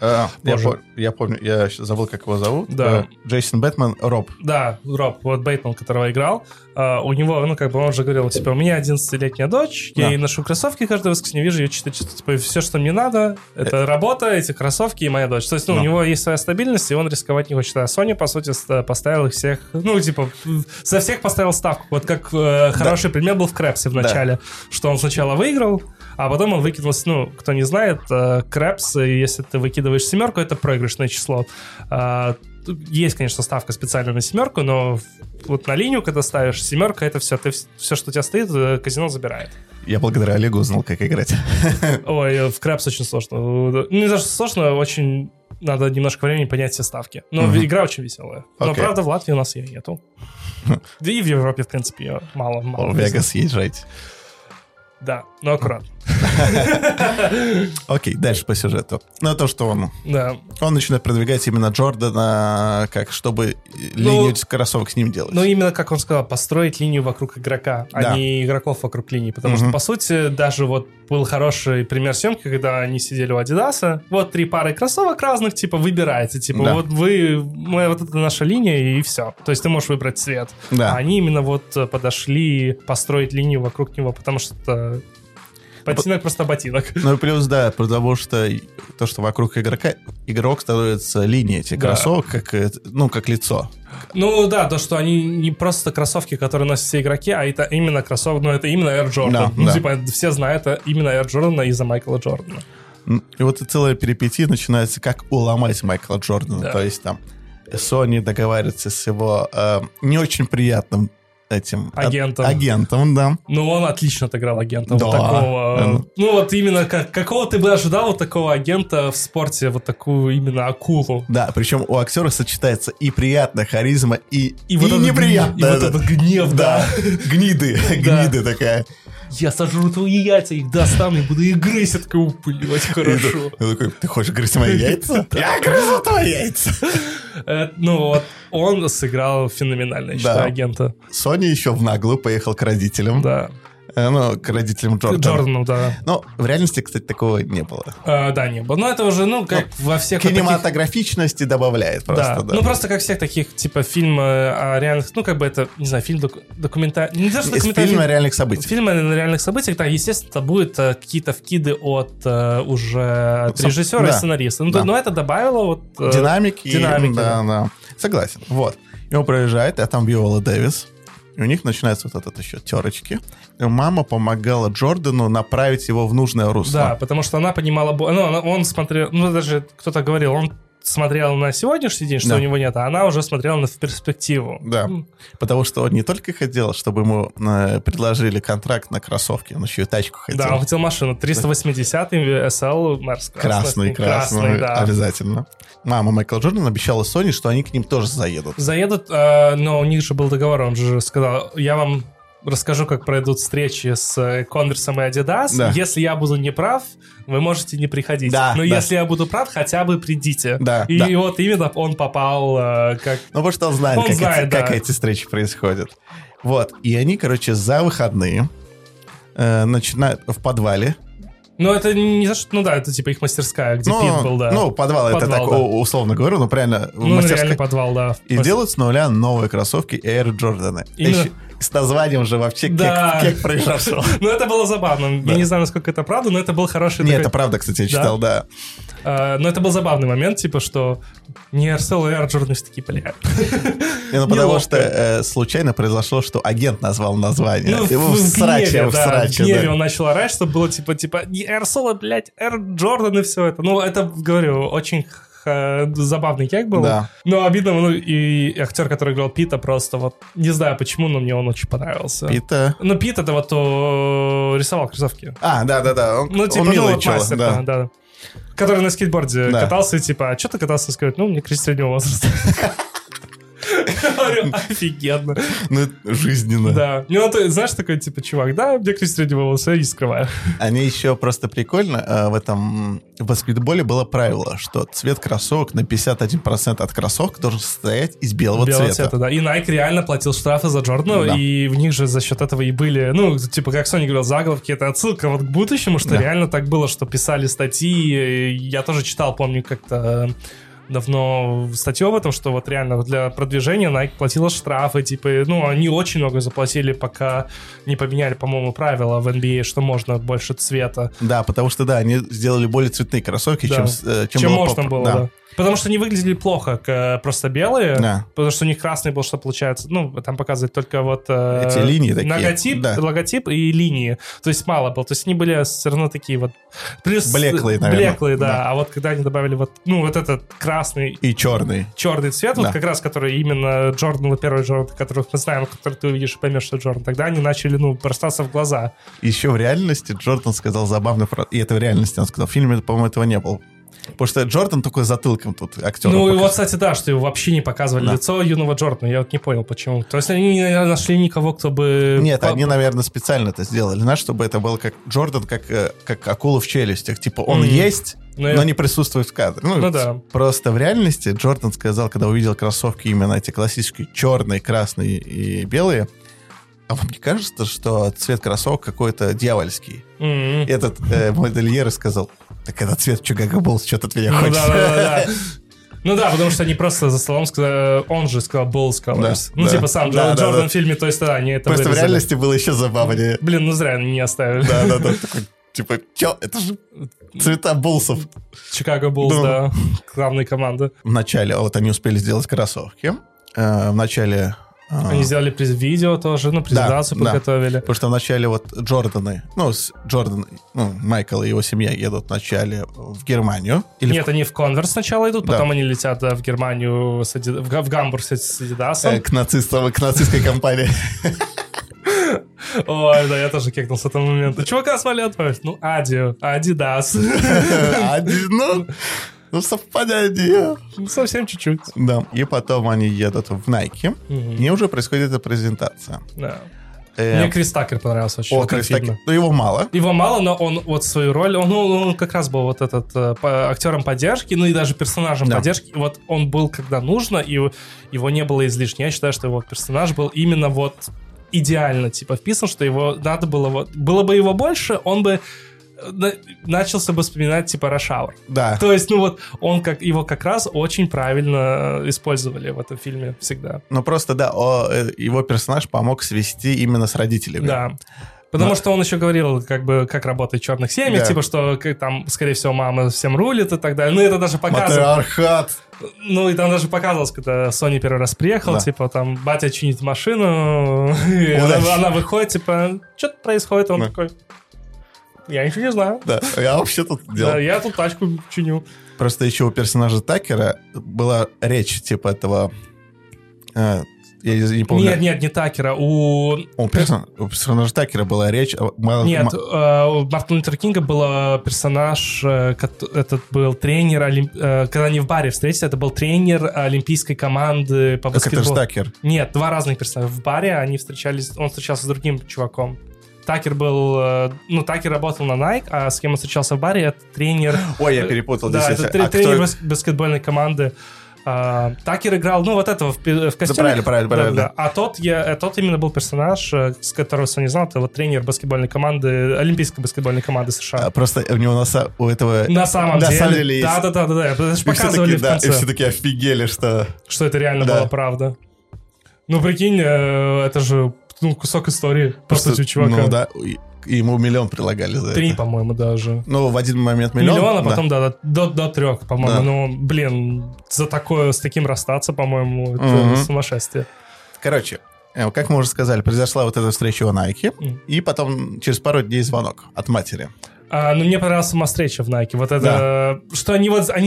[SPEAKER 1] Я помню, я забыл, как его зовут.
[SPEAKER 2] Да.
[SPEAKER 1] Джейсон Бэтмен, Роб.
[SPEAKER 2] Да, Роб, вот Бейтман, которого играл, у него, ну, как бы он же говорил, типа, у меня 11-летняя дочь, я ей ношу кроссовки каждое воскресенье, вижу ее читать, типа, все, что мне надо, это работа, эти кроссовки и моя дочь. То есть, ну, у него есть своя стабильность, и он рисковать не хочет. А Sony, по сути, поставил их всех, ну, типа, за всех поставил ставку. Вот как хороший пример был в Крэпсе в начале, что он сначала выиграл, а потом он выкинулся, ну, кто не знает, Крэпс, если ты выкидываешь семерку, это проигрышное число. Есть, конечно, ставка специально на семерку, но вот на линию, когда ставишь семерка, это все, все, что у тебя стоит, казино забирает.
[SPEAKER 1] Я благодаря Олегу узнал, как играть.
[SPEAKER 2] Ой, в Крэпс очень сложно. Ну, не знаю, что сложно, очень надо немножко времени понять все ставки. Но игра очень веселая. Но, правда, в Латвии у нас ее нету. Да и в Европе, в принципе, ее мало.
[SPEAKER 1] В Вегас езжайте.
[SPEAKER 2] Да, но аккуратно.
[SPEAKER 1] Окей, дальше по сюжету. Ну, то, что он начинает продвигать именно Джордана, как чтобы линию кроссовок с ним делать.
[SPEAKER 2] Ну, именно, как он сказал, построить линию вокруг игрока, а не игроков вокруг линии. Потому что, по сути, даже вот был хороший пример съемки, когда они сидели у Адидаса. Вот 3 пары кроссовок разных, типа, выбирайте. Типа, вот вот это наша линия, и все. То есть ты можешь выбрать цвет. А они именно вот подошли построить линию вокруг него, потому что ботинок просто ботинок.
[SPEAKER 1] Ну и плюс, да, потому что то, что вокруг игрок становится линией этих кроссовок, как лицо.
[SPEAKER 2] Ну да, то, что они не просто кроссовки, которые носят все игроки, а это именно кроссовки, ну это именно Air Jordan. Типа все знают, это именно Air Jordan из-за Майкла Джордана.
[SPEAKER 1] И вот и целая перипетия начинается, как уломать Майкла Джордана. То есть там Sony договаривается с его не очень приятным этим агентом, да.
[SPEAKER 2] Ну, он отлично отыграл агента. Да. Вот такого, ну, вот именно какого ты бы ожидал вот такого агента в спорте, вот такую именно акулу.
[SPEAKER 1] Да, причем у актера сочетается и приятная харизма, и вот неприятная.
[SPEAKER 2] И вот этот гнев, да.
[SPEAKER 1] Гнида такая.
[SPEAKER 2] Я сожру твои яйца, их достану и буду их грызть. Я такой, блядь, хорошо.
[SPEAKER 1] Я такой, ты хочешь грызть мои яйца? Я грызу твои яйца.
[SPEAKER 2] Ну вот, он сыграл феноменально, я считаю, агента.
[SPEAKER 1] Сони еще в наглую поехал к родителям.
[SPEAKER 2] Да.
[SPEAKER 1] Ну, к родителям Джордана.
[SPEAKER 2] Джордану, да.
[SPEAKER 1] Но в реальности, кстати, такого не было.
[SPEAKER 2] Да, не было. Но это уже, ну, как во всех...
[SPEAKER 1] Кинематографичности добавляет просто,
[SPEAKER 2] да. Ну, просто как всех таких, типа, фильмов о реальных... Ну, как бы это, не знаю, фильм документальный... Не то, что документальный...
[SPEAKER 1] Фильм о реальных событиях.
[SPEAKER 2] Фильм о реальных событиях, да, естественно, будут какие-то вкиды от уже режиссера и сценариста. Но это добавило вот...
[SPEAKER 1] Динамики. Да. Согласен. Вот. И он проезжает, а там Виола Дэвис. И у них начинаются вот этот еще терочки. И мама помогала Джордану направить его в нужное русло.
[SPEAKER 2] Да, потому что она понимала... Ну, он смотрел... Ну, даже кто-то говорил, он смотрел на сегодняшний день, что у него нет, а она уже смотрела в перспективу.
[SPEAKER 1] Да, потому что он не только хотел, чтобы ему предложили контракт на кроссовки, он еще и тачку хотел.
[SPEAKER 2] Да, он хотел машину. 380-й SL Mercedes.
[SPEAKER 1] Красный, да. Обязательно. Мама Майкла Джордана обещала Sony, что они к ним тоже заедут.
[SPEAKER 2] Заедут, но у них же был договор, он же сказал, я вам расскажу, как пройдут встречи с Конверсом и Adidas. Да. Если я буду неправ, вы можете не приходить. Да, но если я буду прав, хотя бы придите. Да, и вот именно он попал как...
[SPEAKER 1] Ну, потому что он знает, как эти встречи происходят. Вот. И они, короче, за выходные начинают в подвале.
[SPEAKER 2] Ну, это не за что... Ну да, это типа их мастерская, где Пит был, да.
[SPEAKER 1] Ну, подвал это так условно говорю, но правильно.
[SPEAKER 2] Ну, реально подвал, да.
[SPEAKER 1] И делают с нуля новые кроссовки Air Jordan. С названием же вообще кек произошел.
[SPEAKER 2] Ну, это было забавно. Я не знаю, насколько это правда, но это был хороший...
[SPEAKER 1] Не, это правда, кстати, я читал, да.
[SPEAKER 2] Но это был забавный момент, типа, что не RSL, а Air Jordan все такие, блядь.
[SPEAKER 1] Ну, потому что случайно произошло, что агент назвал название. Его в сраче.
[SPEAKER 2] В гневе он начал орать, чтобы было типа не RSL, а, блядь, Air Jordan и все это. Ну, это, говорю, очень... забавный кек был. Да. Но обидно, ну, и актер, который играл Пита, просто вот, не знаю почему, но мне он очень понравился.
[SPEAKER 1] Пита?
[SPEAKER 2] Ну, Пит это вот рисовал кроссовки.
[SPEAKER 1] Да. Он милый чел,
[SPEAKER 2] да. Который на скейтборде катался, и типа, а что ты катался? Он сказал, ну, мне кризис среднего возраста. Говорю, офигенно.
[SPEAKER 1] Ну, жизненно.
[SPEAKER 2] Да. Ну, ты знаешь, такой, типа, чувак, да, мне к среднего волоса, я не скрываю.
[SPEAKER 1] Они еще просто прикольно, в баскетболе было правило, что цвет кроссовок на 51% от кроссовок должен состоять из белого цвета.
[SPEAKER 2] Да. И Nike реально платил штрафы за Джордана, да. И в них же за счет этого и были, ну, типа, как Sony говорил, заголовки, это отсылка вот к будущему, что реально так было, что писали статьи. Я тоже читал, помню, как-то давно статью об этом, что вот реально для продвижения Nike платила штрафы, типа, ну, они очень много заплатили, пока не поменяли, по-моему, правила в NBA, что можно больше цвета.
[SPEAKER 1] Да, потому что, да, они сделали более цветные кроссовки,
[SPEAKER 2] да. чем можно было, да. Потому что они выглядели плохо, просто белые,
[SPEAKER 1] да.
[SPEAKER 2] Потому что у них красный был, что получается, ну, там показывает только вот
[SPEAKER 1] эти линии
[SPEAKER 2] такие. Логотип и линии, то есть мало было, то есть они были все равно такие вот...
[SPEAKER 1] Плюс блеклые, наверное.
[SPEAKER 2] Блеклые, да, а вот когда они добавили вот, ну, вот этот красный...
[SPEAKER 1] И черный.
[SPEAKER 2] Черный цвет,
[SPEAKER 1] да.
[SPEAKER 2] вот как раз, который именно Джордан, первый Джордан, которых мы знаем, который ты увидишь и поймешь, что Джордан, тогда они начали, ну, бросаться в глаза.
[SPEAKER 1] Еще в реальности Джордан сказал забавную фразу, и это в реальности он сказал, в фильме, по-моему, этого не было. Потому что Джордан только затылком тут актер.
[SPEAKER 2] Ну и вот, кстати, да, что его вообще не показывали лицо юного Джордана. Я вот не понял, почему. То есть они не нашли никого, кто бы...
[SPEAKER 1] Нет, они, наверное, специально это сделали. Знаешь, чтобы это было как Джордан, как акула в челюстях. Типа он есть, но не присутствует в кадре.
[SPEAKER 2] Ну да.
[SPEAKER 1] Просто в реальности Джордан сказал, когда увидел кроссовки именно эти классические черные, красные и белые, а вам не кажется, что цвет кроссовок какой-то дьявольский? Этот модельер сказал, так это цвет Chicago Bulls, что ты от меня хочешь?
[SPEAKER 2] Да. Ну да, потому что они просто за столом сказали, он же сказал Bulls Colors. Да, типа сам Джордан в фильме, то есть да, они это
[SPEAKER 1] просто вырезали. В реальности было еще забавнее.
[SPEAKER 2] Блин, ну зря они не оставили.
[SPEAKER 1] Да, такой, типа, чё, это же цвета Буллсов.
[SPEAKER 2] Chicago Bulls, да, главная команда.
[SPEAKER 1] Вначале, вот они успели сделать кроссовки, вначале...
[SPEAKER 2] Они сделали видео тоже, презентацию подготовили.
[SPEAKER 1] Потому что вначале вот Джордан, Майкл и его семья едут вначале в Германию.
[SPEAKER 2] Нет, они в Конверс сначала идут, потом они летят в Германию, в Гамбург с Адидасом.
[SPEAKER 1] К нацистской компании.
[SPEAKER 2] Ой, да, я тоже кекнул с этого момента. Чувака смогли отправить? Ну, Адидас.
[SPEAKER 1] Ну, совпадение.
[SPEAKER 2] Совсем чуть-чуть.
[SPEAKER 1] Да. И потом они едут в Nike. И уже происходит эта презентация.
[SPEAKER 2] Да. Мне Крис Такер понравился очень.
[SPEAKER 1] Крис Такер. Но его мало.
[SPEAKER 2] Его мало, но он вот свою роль... Он как раз был вот этот актером поддержки, ну и даже персонажем поддержки. Вот он был, когда нужно, и его не было излишне. Я считаю, что его персонаж был именно вот идеально, типа, вписан, что его надо было... Было бы его больше, он бы... начался бы вспоминать типа Rush Hour.
[SPEAKER 1] Да.
[SPEAKER 2] То есть, ну вот, его как раз очень правильно использовали в этом фильме всегда.
[SPEAKER 1] Ну просто, да, его персонаж помог свести имменно с родителями.
[SPEAKER 2] Да. Потому что он еще говорил, как работает в черных семьях, типа, что там, скорее всего, мама всем рулит и так далее. Ну, это даже показывалось.
[SPEAKER 1] Матриархат.
[SPEAKER 2] Ну, и там даже показывалось, когда Сони первый раз приехал, типа, там, батя чинит машину, и она выходит, типа, что-то происходит, он такой... Я ничего не знаю.
[SPEAKER 1] Да, я вообще тут делал.
[SPEAKER 2] Да, я тут тачку чиню.
[SPEAKER 1] Просто еще у персонажа Такера была речь, типа, этого... я не помню.
[SPEAKER 2] Нет, не Такера, у
[SPEAKER 1] персонажа Такера была речь...
[SPEAKER 2] Нет, у Мартина Лютера Кинга был персонаж, этот был тренер, когда они в баре встретились, это был тренер олимпийской команды по баскетболу.
[SPEAKER 1] Это же Такер.
[SPEAKER 2] Нет, два разных персонажа. В баре они встречались, он встречался с другим чуваком. Такер был... Ну, Такер работал на Nike, а с кем он встречался в баре, это тренер...
[SPEAKER 1] Ой, я перепутал.
[SPEAKER 2] Да, это тренер баскетбольной команды. Такер играл, ну, вот этого в костюме.
[SPEAKER 1] Правильно.
[SPEAKER 2] Да. А тот именно был персонаж, с которого я не знал, это вот тренер баскетбольной команды, олимпийской баскетбольной команды США.
[SPEAKER 1] Просто у него у этого...
[SPEAKER 2] На самом деле есть. Да. Это же показывали в конце.
[SPEAKER 1] И все таки офигели, что...
[SPEAKER 2] Что это реально была правда. Ну, прикинь, это же... Ну, кусок истории, по сути, у чувака.
[SPEAKER 1] Ну, да, ему миллион прилагали за
[SPEAKER 2] 3,
[SPEAKER 1] это.
[SPEAKER 2] по-моему, даже.
[SPEAKER 1] Ну, в один момент миллион.
[SPEAKER 2] А потом, до 3, по-моему. Да. Ну, блин, с таким расстаться, по-моему, это сумасшествие.
[SPEAKER 1] Короче, как мы уже сказали, произошла вот эта встреча у Nike, и потом через пару дней звонок от матери.
[SPEAKER 2] Ну, мне понравилась сама встреча в Nike. Вот это, что они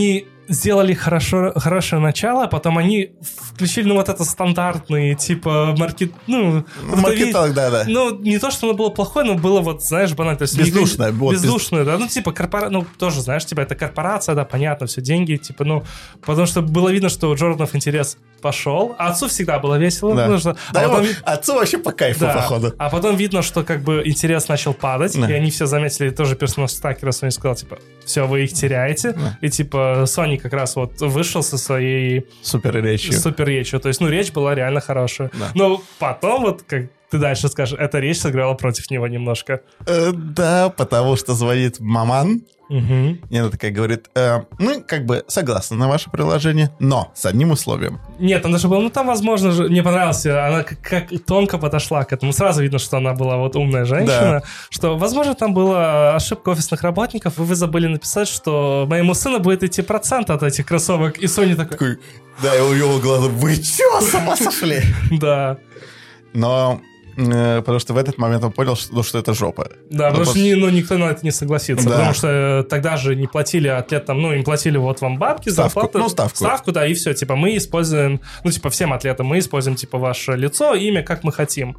[SPEAKER 2] сделали хорошее начало, а потом они включили, вот это стандартный, типа,
[SPEAKER 1] маркетинг, да.
[SPEAKER 2] Ну, не то, что оно было плохое, но было, вот, знаешь, банально. То есть
[SPEAKER 1] бездушное.
[SPEAKER 2] Бездушное, да. Ну, типа, тоже, знаешь, типа, это корпорация, да, понятно, все, деньги, типа, потому что было видно, что у Джорданов интерес пошел, а отцу всегда было весело.
[SPEAKER 1] Да.
[SPEAKER 2] Потому что,
[SPEAKER 1] отцу вообще по кайфу, да, походу.
[SPEAKER 2] А потом видно, что, как бы, интерес начал падать, и они все заметили, тоже персонаж Стакера Сони сказал, типа, все, вы их теряете, и, типа, Сони как раз вот вышел со своей супер речью. То есть, речь была реально хорошая.
[SPEAKER 1] Да.
[SPEAKER 2] Но потом, вот, как ты дальше скажешь, эта речь сыграла против него немножко.
[SPEAKER 1] Да, потому что звонит маман.
[SPEAKER 2] Угу.
[SPEAKER 1] И она такая говорит, мы как бы согласны на ваше предложение, но с одним условием.
[SPEAKER 2] Нет, там даже было, там, возможно, мне понравилось, она как тонко подошла к этому. Сразу видно, что она была вот умная женщина, что, возможно, там была ошибка офисных работников, и вы забыли написать, что моему сыну будет идти процент от этих кроссовок, и Соня такой...
[SPEAKER 1] Да, и у него глаза, вы чё, с ума сошли?
[SPEAKER 2] Да.
[SPEAKER 1] Но... Потому что в этот момент он понял, что это жопа.
[SPEAKER 2] Да, потому что никто на это не согласится. Да. Потому что тогда же не платили атлетам, им платили вот вам бабки, зарплату. Ставку, да, и все. Типа мы используем, всем атлетам мы используем, типа, ваше лицо, имя, как мы хотим.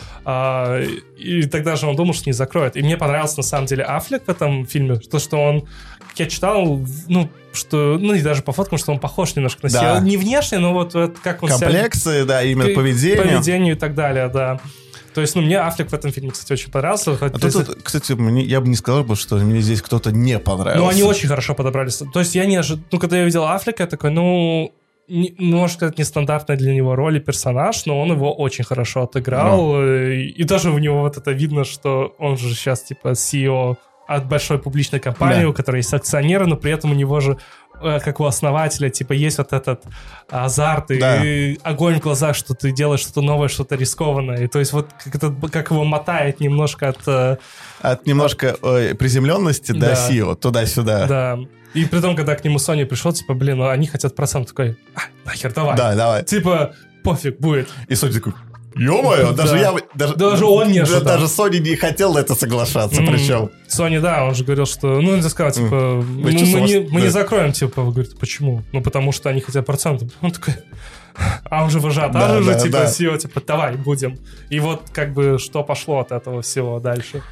[SPEAKER 2] И тогда же он думал, что не закроет. И мне понравился, на самом деле, Аффлек в этом фильме. То, что он, как я читал, что, и даже по фоткам, что он похож немножко на себя. Не внешне, но вот как он
[SPEAKER 1] комплексы, себя... да, именно
[SPEAKER 2] поведению и так далее, да. То есть, мне Аффлек в этом фильме, кстати, очень понравился.
[SPEAKER 1] Тут, кстати, я бы не сказал, что мне здесь кто-то не понравился.
[SPEAKER 2] Они очень хорошо подобрались. То есть, я не ожидал... когда я видел Аффлека, я такой, может сказать, нестандартная для него роль и персонаж, но он его очень хорошо отыграл. И тоже у него вот это видно, что он же сейчас, типа, CEO от большой публичной компании, у которой есть акционеры, но при этом у него же, как у основателя, типа, есть вот этот азарт и огонь в глазах, что ты делаешь что-то новое, что-то рискованное. И то есть вот как его мотает немножко от немножко
[SPEAKER 1] приземленности до CEO, туда-сюда.
[SPEAKER 2] Да. И при том, когда к нему Сони пришел, типа, они хотят процент, такой, нахер, давай.
[SPEAKER 1] Да, давай.
[SPEAKER 2] Типа, пофиг, будет.
[SPEAKER 1] И Сони такой, ё-моё,
[SPEAKER 2] даже он не ожидал.
[SPEAKER 1] Даже Сони не хотел на это соглашаться, причем.
[SPEAKER 2] Сони, да, он же говорил, что, он сказал, типа, мы не закроем, типа, вы говорите, почему? Потому что они хотят процент. Он такой, а он же в ажиотаже, типа, CEO, типа, давай, будем. И вот, как бы, что пошло от этого всего дальше.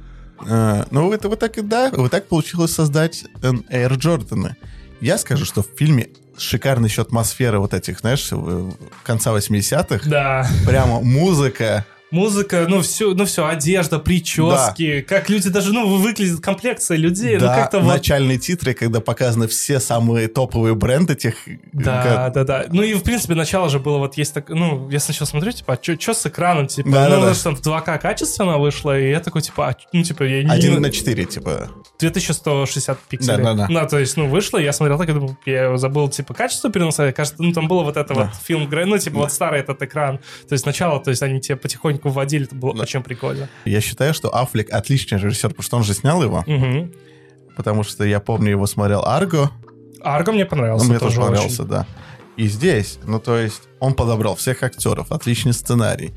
[SPEAKER 1] Это вот так получилось создать Air Jordan. Я скажу, что в фильме шикарная еще атмосфера вот этих, знаешь, конца 80-х.
[SPEAKER 2] Да.
[SPEAKER 1] Прямо музыка,
[SPEAKER 2] все, одежда, прически, как люди даже, выглядят, комплекция людей.
[SPEAKER 1] Да, как-то начальные титры, когда показаны все самые топовые бренды тех...
[SPEAKER 2] Да. И, в принципе, начало же было, есть так, я сначала смотрю, типа, что с экраном, типа, там в 2К качественно вышло, и я такой, типа, я не...
[SPEAKER 1] 1:4, типа.
[SPEAKER 2] 2160 пикселей.
[SPEAKER 1] Да.
[SPEAKER 2] То есть, вышло, я смотрел так, я забыл, типа, качество переносить, кажется, там было вот это вот фильм, вот старый этот экран. То есть, сначала, они тебе потихоньку вводили, это было очень прикольно.
[SPEAKER 1] Я считаю, что Аффлек отличный режиссер, потому что он же снял его.
[SPEAKER 2] Угу.
[SPEAKER 1] Потому что я помню, его смотрел Арго.
[SPEAKER 2] Арго мне понравился.
[SPEAKER 1] Мне тоже понравился, да. И здесь, то есть, он подобрал всех актеров, отличный сценарий.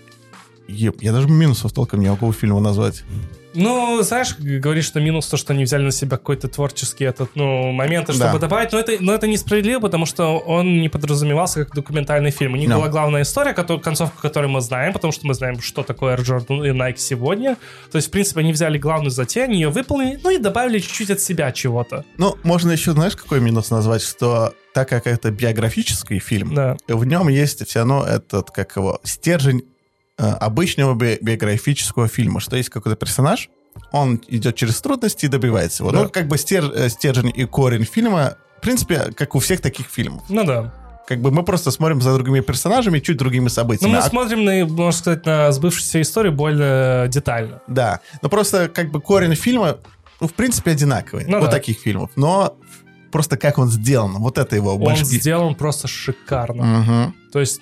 [SPEAKER 1] Я даже минусов толком не могу у фильма назвать.
[SPEAKER 2] Знаешь, говоришь, что минус то, что они взяли на себя какой-то творческий момент, чтобы добавить, но это несправедливо, потому что он не подразумевался как документальный фильм. У них была главная история, концовку которой мы знаем, потому что мы знаем, что такое Air Jordan и Nike сегодня. То есть, в принципе, они взяли главную затею, они ее выполнили, и добавили чуть-чуть от себя чего-то.
[SPEAKER 1] Можно еще, знаешь, какой минус назвать, что так как это биографический фильм, в нем есть все равно этот, стержень обычного биографического фильма, что есть какой-то персонаж, он идет через трудности и добивается его. Да. Стержень и корень фильма, в принципе, как у всех таких фильмов.
[SPEAKER 2] Да.
[SPEAKER 1] Мы просто смотрим за другими персонажами, чуть другими событиями.
[SPEAKER 2] Мы смотрим, можно сказать, на сбывшуюся историю более детально.
[SPEAKER 1] Да, но просто корень фильма, в принципе, одинаковый. Таких фильмов. Но просто как он сделан, вот это его
[SPEAKER 2] Он сделан просто шикарно.
[SPEAKER 1] Угу.
[SPEAKER 2] То есть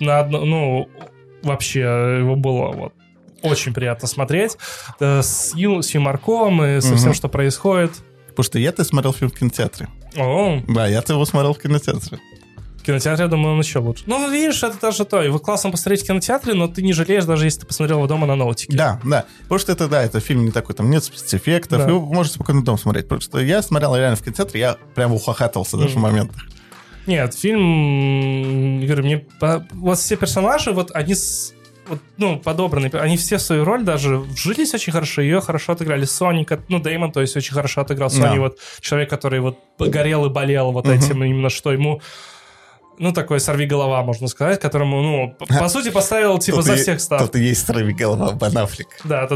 [SPEAKER 2] вообще его было очень приятно смотреть с юморком и со всем, что происходит.
[SPEAKER 1] Потому что я-то смотрел фильм в кинотеатре.
[SPEAKER 2] О.
[SPEAKER 1] Да, я-то его смотрел в кинотеатре.
[SPEAKER 2] кинотеатре, я думаю, он еще лучше. Ну, видишь, это даже то. Его классно посмотреть в кинотеатре, но ты не жалеешь, даже если ты посмотрел его дома на ноутике.
[SPEAKER 1] Да. Потому что это фильм не такой, там нет спецэффектов,
[SPEAKER 2] Да.
[SPEAKER 1] вы можете спокойно дома смотреть. Потому что я смотрел реально в кинотеатре, я прям ухахатывался даже в моментах.
[SPEAKER 2] Нет, фильм, говорю, мне... Вот все персонажи, вот они подобраны. Они все в свою роль даже вжились очень хорошо, ее хорошо отыграли. Соник, Дэймон, то есть очень хорошо отыграл Сони, вот человек, который вот горел и болел вот этим, именно что ему... такой сорвиголова, можно сказать, которому, по сути, поставил, типа, за всех ставок.
[SPEAKER 1] Тут и есть сорвиголова, Бен Аффлек.
[SPEAKER 2] Да.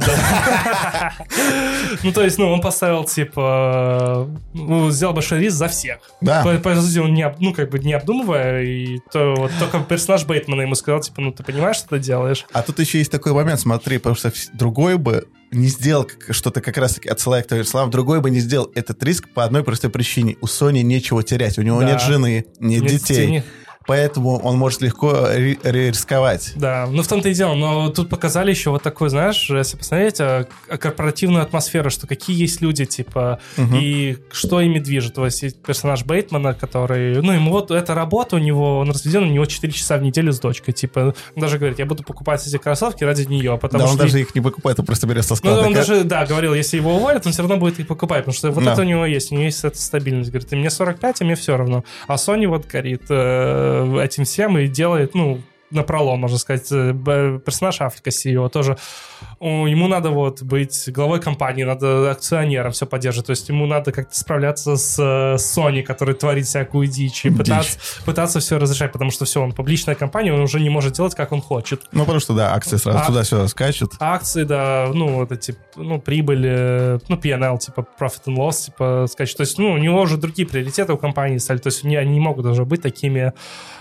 [SPEAKER 2] То есть, он поставил, типа, сделал большой риск за всех.
[SPEAKER 1] Да.
[SPEAKER 2] По сути, он не обдумывая, и то вот только персонаж Бейтмана ему сказал, типа, ты понимаешь, что ты делаешь?
[SPEAKER 1] А тут еще есть такой момент, смотри, потому что другой бы не сделал что-то как раз-таки, отсылая к твоим словам, другой бы не сделал этот риск по одной простой причине. У Sony нечего терять, у него нет жены, нет детей. Поэтому он может легко рисковать.
[SPEAKER 2] Да, в том-то и дело. Но тут показали еще вот такую, знаешь, если посмотреть, корпоративную атмосферу, что какие есть люди, типа, и что ими движет. То есть персонаж Бейтмана, который... ему вот эта работа у него, он разведен, у него 4 часа в неделю с дочкой. Типа, он даже говорит, я буду покупать эти кроссовки ради нее, потому что...
[SPEAKER 1] он даже их не покупает, он просто берет со склада.
[SPEAKER 2] Он даже, говорил, если его уволят, он все равно будет их покупать, потому что вот это у него есть эта стабильность. Говорит, и мне 45, а мне все равно. А Sony вот горит этим всем и делает, напролом, можно сказать, персонаж Африка CEO тоже. Ему надо быть главой компании, надо акционером все поддерживать, то есть ему надо как-то справляться с Sony, который творит всякую дичь, и пытаться все разрешать, потому что все, он публичная компания, он уже не может делать, как он хочет.
[SPEAKER 1] Потому что, акции сразу туда-сюда скачут.
[SPEAKER 2] Акции, вот эти, прибыль, P&L, типа profit and loss, типа, скачут. То есть, у него уже другие приоритеты у компании стали, то есть они не могут уже быть такими...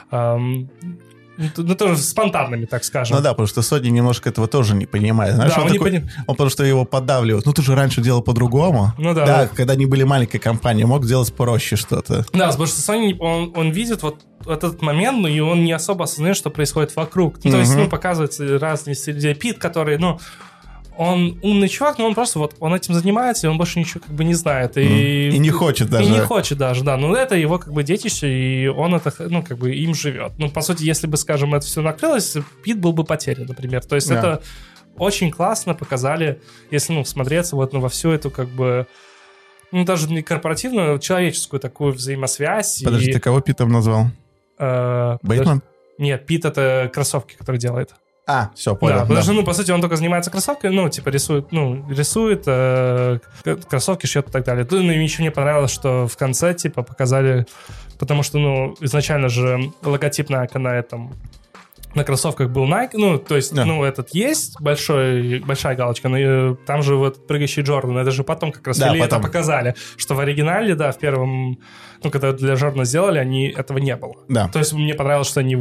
[SPEAKER 2] тоже спонтанными, так скажем.
[SPEAKER 1] Потому что Sony немножко этого тоже не понимает. Знаешь,
[SPEAKER 2] он
[SPEAKER 1] потому что его поддавливают. Ты же раньше делал по-другому. Когда они были маленькой компанией, мог делать проще что-то.
[SPEAKER 2] Да, потому что Sony, он видит вот этот момент, и он не особо осознает, что происходит вокруг. То есть, показываются разные стили. Пит, который, он умный чувак, но он просто он этим занимается, и он больше ничего не знает. И
[SPEAKER 1] не хочет даже.
[SPEAKER 2] И не хочет даже, да. Но это его детище, и он это, им живет. По сути, если бы, скажем, это все накрылось, Пит был бы потерян, например. То есть это очень классно показали, если, смотреться во всю эту, даже не корпоративную, человеческую такую взаимосвязь.
[SPEAKER 1] Подожди, ты кого Питом назвал? Бейтман?
[SPEAKER 2] Нет, Пит — это кроссовки, которые делает.
[SPEAKER 1] Все, понял.
[SPEAKER 2] Да, потому что, по сути, он только занимается кроссовкой, рисует кроссовки, шьет и так далее. И еще мне понравилось, что в конце, показали, потому что, изначально же логотип Nike на кроссовках был Nike, то есть, этот есть, большая галочка, но там же прыгающий Джордан, это же потом как раз это показали, что в оригинале, в первом, когда для Джордана сделали, этого не было.
[SPEAKER 1] Да.
[SPEAKER 2] То есть мне понравилось, что они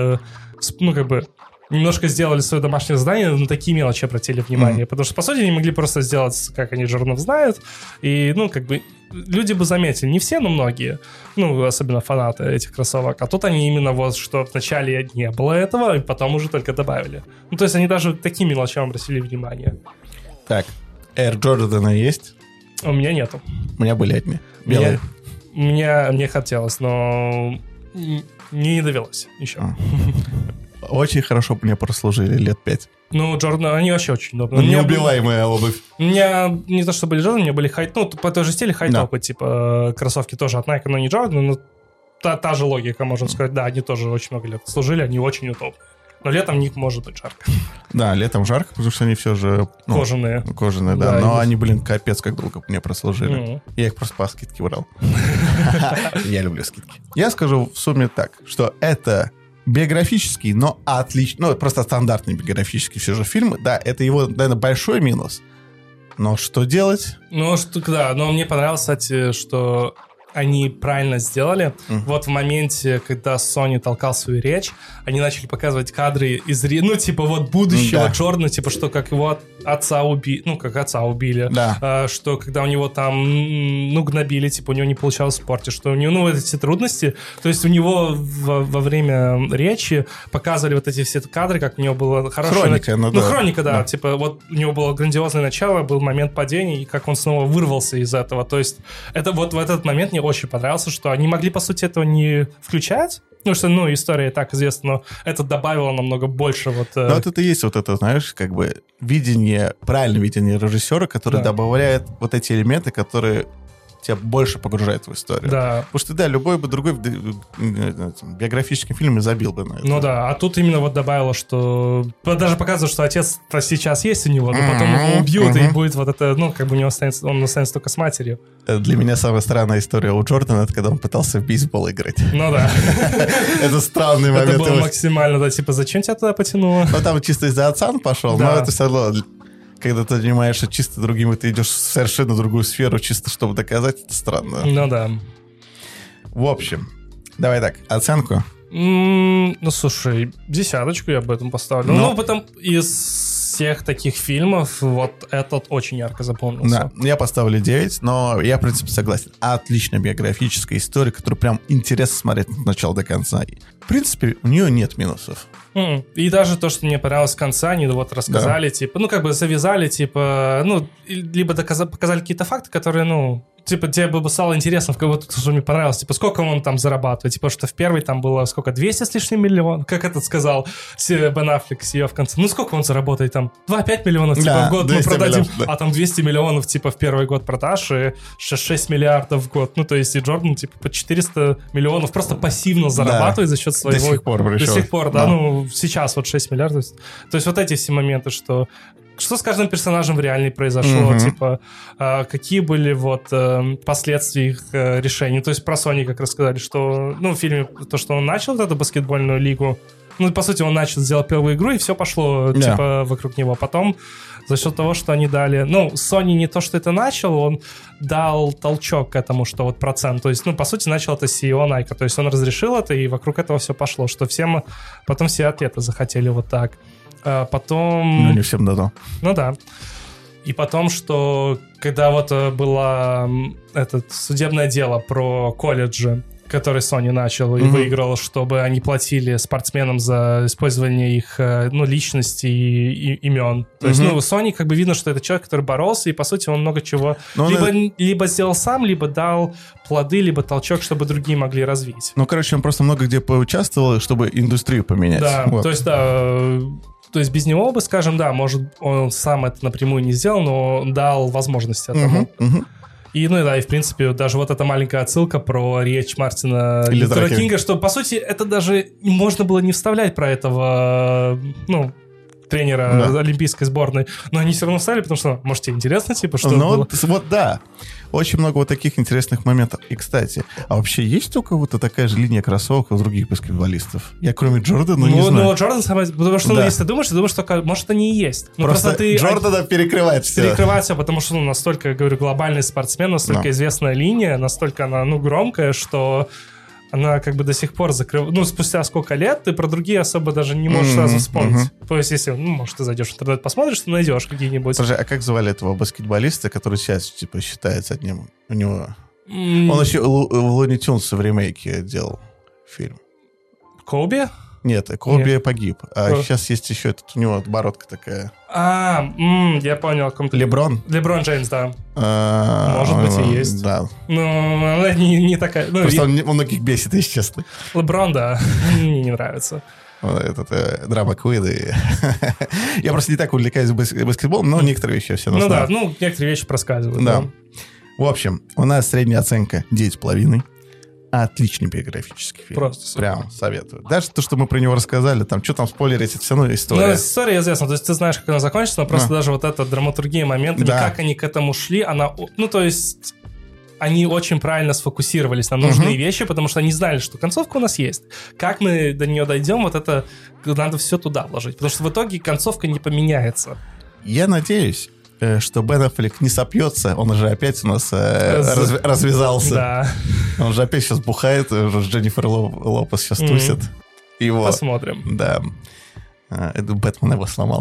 [SPEAKER 2] немножко сделали свое домашнее задание, на такие мелочи обратили внимание. Потому что, по сути, они могли просто сделать, как они Джорданов знают, и, люди бы заметили. Не все, но многие. Особенно фанаты этих кроссовок. А тут они именно что вначале не было этого, и потом уже только добавили. То есть они даже таким мелочам обратили внимание.
[SPEAKER 1] Так, Air Jordan есть?
[SPEAKER 2] У меня нету.
[SPEAKER 1] У меня были одни. Белые.
[SPEAKER 2] Мне хотелось, но не довелось еще.
[SPEAKER 1] Очень хорошо мне прослужили лет 5.
[SPEAKER 2] Джордан, они вообще очень удобные.
[SPEAKER 1] Неубиваемая обувь.
[SPEAKER 2] У меня не то, что были Джордан, у меня были по той же стиле хай-топы, типа кроссовки тоже от Nike, но не Джордан, но та же логика, можно сказать. Да, они тоже очень много лет служили, они очень удобны. Но летом в них может быть жарко. Да,
[SPEAKER 1] летом жарко, потому что они все же...
[SPEAKER 2] Кожаные.
[SPEAKER 1] Кожаные, да. Но они, капец, как долго мне прослужили. Я их просто по скидке брал. Я люблю скидки. Я скажу в сумме так, что это... биографический, но отлично, просто стандартный биографический все же фильм, это его, наверное, большой минус. Но что делать?
[SPEAKER 2] Но мне понравилось, кстати, что они правильно сделали. Вот в моменте, когда Sony толкал свою речь, они начали показывать кадры из будущего Джордана, что как его отца убили, как отца убили, что когда у него там, гнобили, у него не получалось в спорте, что у него, эти трудности, то есть у него во время речи показывали эти все кадры, как у него было хорошее... Хроника, да. У него было грандиозное начало, был момент падения, и как он снова вырвался из этого, то есть это в этот момент мне очень понравился, что они могли, по сути, этого не включать, Ну, что, ну, история и так известна, но это добавило намного больше вот...
[SPEAKER 1] Ну, вот это и есть вот это, знаешь, как бы видение, правильное видение режиссера, который добавляет вот эти элементы, которые тебя больше погружает в историю.
[SPEAKER 2] Да.
[SPEAKER 1] Потому что, да, любой бы другой биографический фильм и забил бы на это.
[SPEAKER 2] Ну да, а тут именно вот добавило, что... Даже показывает, что отец сейчас есть у него, но потом его убьют, и будет вот это, ну, как бы у него он останется только с матерью.
[SPEAKER 1] Для меня самая странная история у Джордана, это когда он пытался в бейсбол играть.
[SPEAKER 2] Ну да.
[SPEAKER 1] Это странный момент.
[SPEAKER 2] Это было максимально, да, типа, зачем тебя туда потянуло?
[SPEAKER 1] Ну, там чисто из-за отца он пошел, но это все равно... Когда ты занимаешься чисто другим, и ты идешь в совершенно другую сферу, чисто чтобы доказать, это странно.
[SPEAKER 2] Ну да.
[SPEAKER 1] В общем, давай так, оценку.
[SPEAKER 2] Ну, слушай, 10 я об этом поставлю. Ну, потом из всех таких фильмов вот этот очень ярко запомнился.
[SPEAKER 1] Да, я поставлю 9, но я, в принципе, согласен. Отличная биографическая история, которую прям интересно смотреть от начала до конца. В принципе, у нее нет минусов.
[SPEAKER 2] И даже то, что мне понравилось с конца, они вот рассказали, типа, ну, как бы завязали, типа, ну, либо показали какие-то факты, которые, ну, типа, тебе бы стало интересно, в кого-то, что мне понравилось, типа, сколько он там зарабатывает, типа, что в первой там было, сколько, 200 с лишним миллион, как этот сказал Бен Аффлек в конце, ну, сколько он заработает, там, 2-5 миллионов, типа, в год мы продадим, а там 200 миллионов, типа, в первый год продаж, и 6 миллиардов в год, ну, то есть, и Джордан, типа, по 400 миллионов просто пассивно зарабатывает за счет своего...
[SPEAKER 1] До сих пор,
[SPEAKER 2] да, ну, сейчас вот 6 миллиардов, то есть, вот эти все моменты, что с каждым персонажем в реальной произошло, типа, какие были вот последствия их решений. То есть про Sony как рассказали, что, ну, в фильме то, что он начал вот эту баскетбольную лигу, ну, по сути, он начал сделать первую игру, и все пошло, типа, вокруг него. Потом, за счет того, что они дали... Ну, Sony не то, что это начал, он дал толчок к этому, что вот процент. То есть, ну, по сути, начал это CEO Nike. То есть он разрешил это, и вокруг этого все пошло, что всем... Потом все атлеты захотели вот так. Потом...
[SPEAKER 1] Ну, не всем дано.
[SPEAKER 2] Ну да. И потом, что когда вот было судебное дело про колледжи, который Sony начал и выиграл, чтобы они платили спортсменам за использование их, ну, личности и имен. То есть, ну, Sony как бы видно, что это человек, который боролся, и, по сути, он много чего либо сделал сам, либо дал плоды, либо толчок, чтобы другие могли развить.
[SPEAKER 1] Ну, короче, он просто много где поучаствовал, чтобы индустрию поменять.
[SPEAKER 2] Да, вот. То есть, да... То есть без него бы, скажем, да, может, он сам это напрямую не сделал, но дал возможности этому. И, ну да, и в принципе даже вот эта маленькая отсылка про речь Мартина Лютера Кинга, что, по сути, это даже можно было не вставлять про этого, ну, тренера олимпийской сборной, но они все равно встали, потому что, может, тебе интересно, типа, что было?
[SPEAKER 1] Вот да, очень много вот таких интересных моментов. И, кстати, а вообще есть у кого-то такая же линия кроссовок у других баскетболистов? Я кроме Джордана не знаю. Ну,
[SPEAKER 2] Джордан самый... Потому что, ну, если ты думаешь, только, может, они и есть.
[SPEAKER 1] Ну, просто ты... Джордана перекрывает все.
[SPEAKER 2] Перекрывает все, потому что, ну, настолько, я говорю, глобальный спортсмен, настолько известная линия, настолько она, ну, громкая, что... Она как бы до сих пор закрыла... Ну, спустя сколько лет ты про другие особо даже не можешь сразу вспомнить. То есть, если, ну, может, ты зайдешь в интернет, посмотришь, ты найдешь какие-нибудь...
[SPEAKER 1] Подожди, а как звали этого баскетболиста, который сейчас, типа, считается одним... У него... Он еще в Луни Тюнс в ремейке делал фильм.
[SPEAKER 2] Коби?
[SPEAKER 1] Нет, Коби погиб. А сейчас есть еще этот, у него бородка такая.
[SPEAKER 2] Я понял, о ком-то.
[SPEAKER 1] Леброн
[SPEAKER 2] Джеймс, да. Может быть, и есть.
[SPEAKER 1] Да.
[SPEAKER 2] Но она не такая... Ну,
[SPEAKER 1] просто он многих бесит, если честно.
[SPEAKER 2] Леброн, да. Мне не нравится.
[SPEAKER 1] Этот драма Квин. Я просто не так увлекаюсь баскетболом, но некоторые вещи все равно знаю.
[SPEAKER 2] Ну да, некоторые вещи проскальзывают.
[SPEAKER 1] Да. В общем, у нас средняя оценка 9,5. Отличный биографический фильм.
[SPEAKER 2] Просто
[SPEAKER 1] прям советую. Даже то, что мы про него рассказали, там, что там спойлерить, это все равно история.
[SPEAKER 2] Ну, история известна, то есть ты знаешь, как она закончится, но просто даже вот эта драматургия моментами, как они к этому шли, она... Ну, то есть... Они очень правильно сфокусировались на нужные вещи, потому что они знали, что концовка у нас есть. Как мы до нее дойдем, вот это надо все туда вложить. Потому что в итоге концовка не поменяется.
[SPEAKER 1] Я надеюсь, что Бен Аффлек не сопьется, он уже опять у нас развязался.
[SPEAKER 2] Да.
[SPEAKER 1] Он же опять сейчас бухает, уже с Дженнифер Лопес сейчас тусит. Его,
[SPEAKER 2] посмотрим.
[SPEAKER 1] Да. Бэтмен его сломал.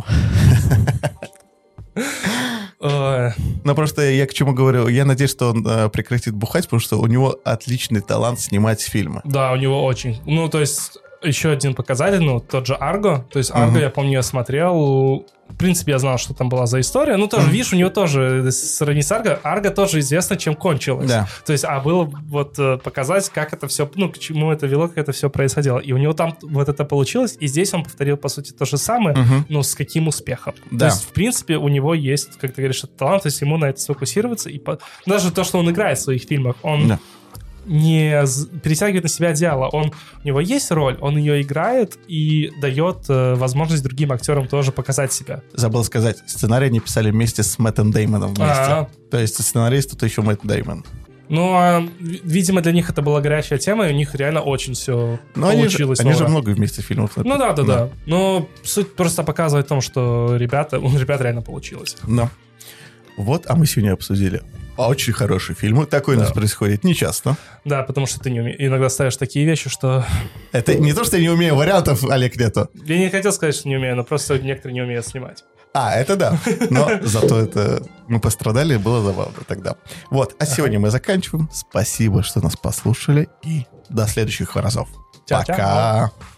[SPEAKER 1] Но просто я к чему говорю, я надеюсь, что он прекратит бухать, потому что у него отличный талант снимать фильмы.
[SPEAKER 2] Да, у него очень. Ну, то есть... еще один показатель, ну, тот же Арго. То есть Арго, я помню, я смотрел... В принципе, я знал, что там была за история. Ну, тоже, видишь, у него тоже, сравнить с Арго, Арго тоже известно, чем кончилось.
[SPEAKER 1] Да.
[SPEAKER 2] То есть, было вот показать, как это все, ну, к чему это вело, как это все происходило. И у него там вот это получилось, и здесь он повторил, по сути, то же самое, но с каким успехом.
[SPEAKER 1] Да.
[SPEAKER 2] То есть, в принципе, у него есть, как ты говоришь, талант, то есть ему на это сфокусироваться. И даже то, что он играет в своих фильмах, он... не перетягивает на себя одеяло. У него есть роль, он ее играет и дает возможность другим актерам тоже показать себя.
[SPEAKER 1] Забыл сказать, сценарий они писали вместе с Мэттом Деймоном вместе. То есть сценарист тут еще Мэтт Деймон.
[SPEAKER 2] Ну, видимо, для них это была горячая тема, и у них реально очень все получилось.
[SPEAKER 1] Они же много вместе фильмов.
[SPEAKER 2] Ну да. Но суть просто показывает в том, что у ребят реально получилось.
[SPEAKER 1] Да. Вот, а мы сегодня обсудили очень хорошие фильмы. Такое у нас происходит нечасто.
[SPEAKER 2] Да, потому что ты иногда ставишь такие вещи, что...
[SPEAKER 1] Это не то, что я не умею, вариантов, Олег, нету.
[SPEAKER 2] Я не хотел сказать, что не умею, но просто некоторые не умеют снимать.
[SPEAKER 1] Это да. Но зато это мы пострадали, было забавно тогда. Вот, а сегодня мы заканчиваем. Спасибо, что нас послушали, и до следующих разов. Пока.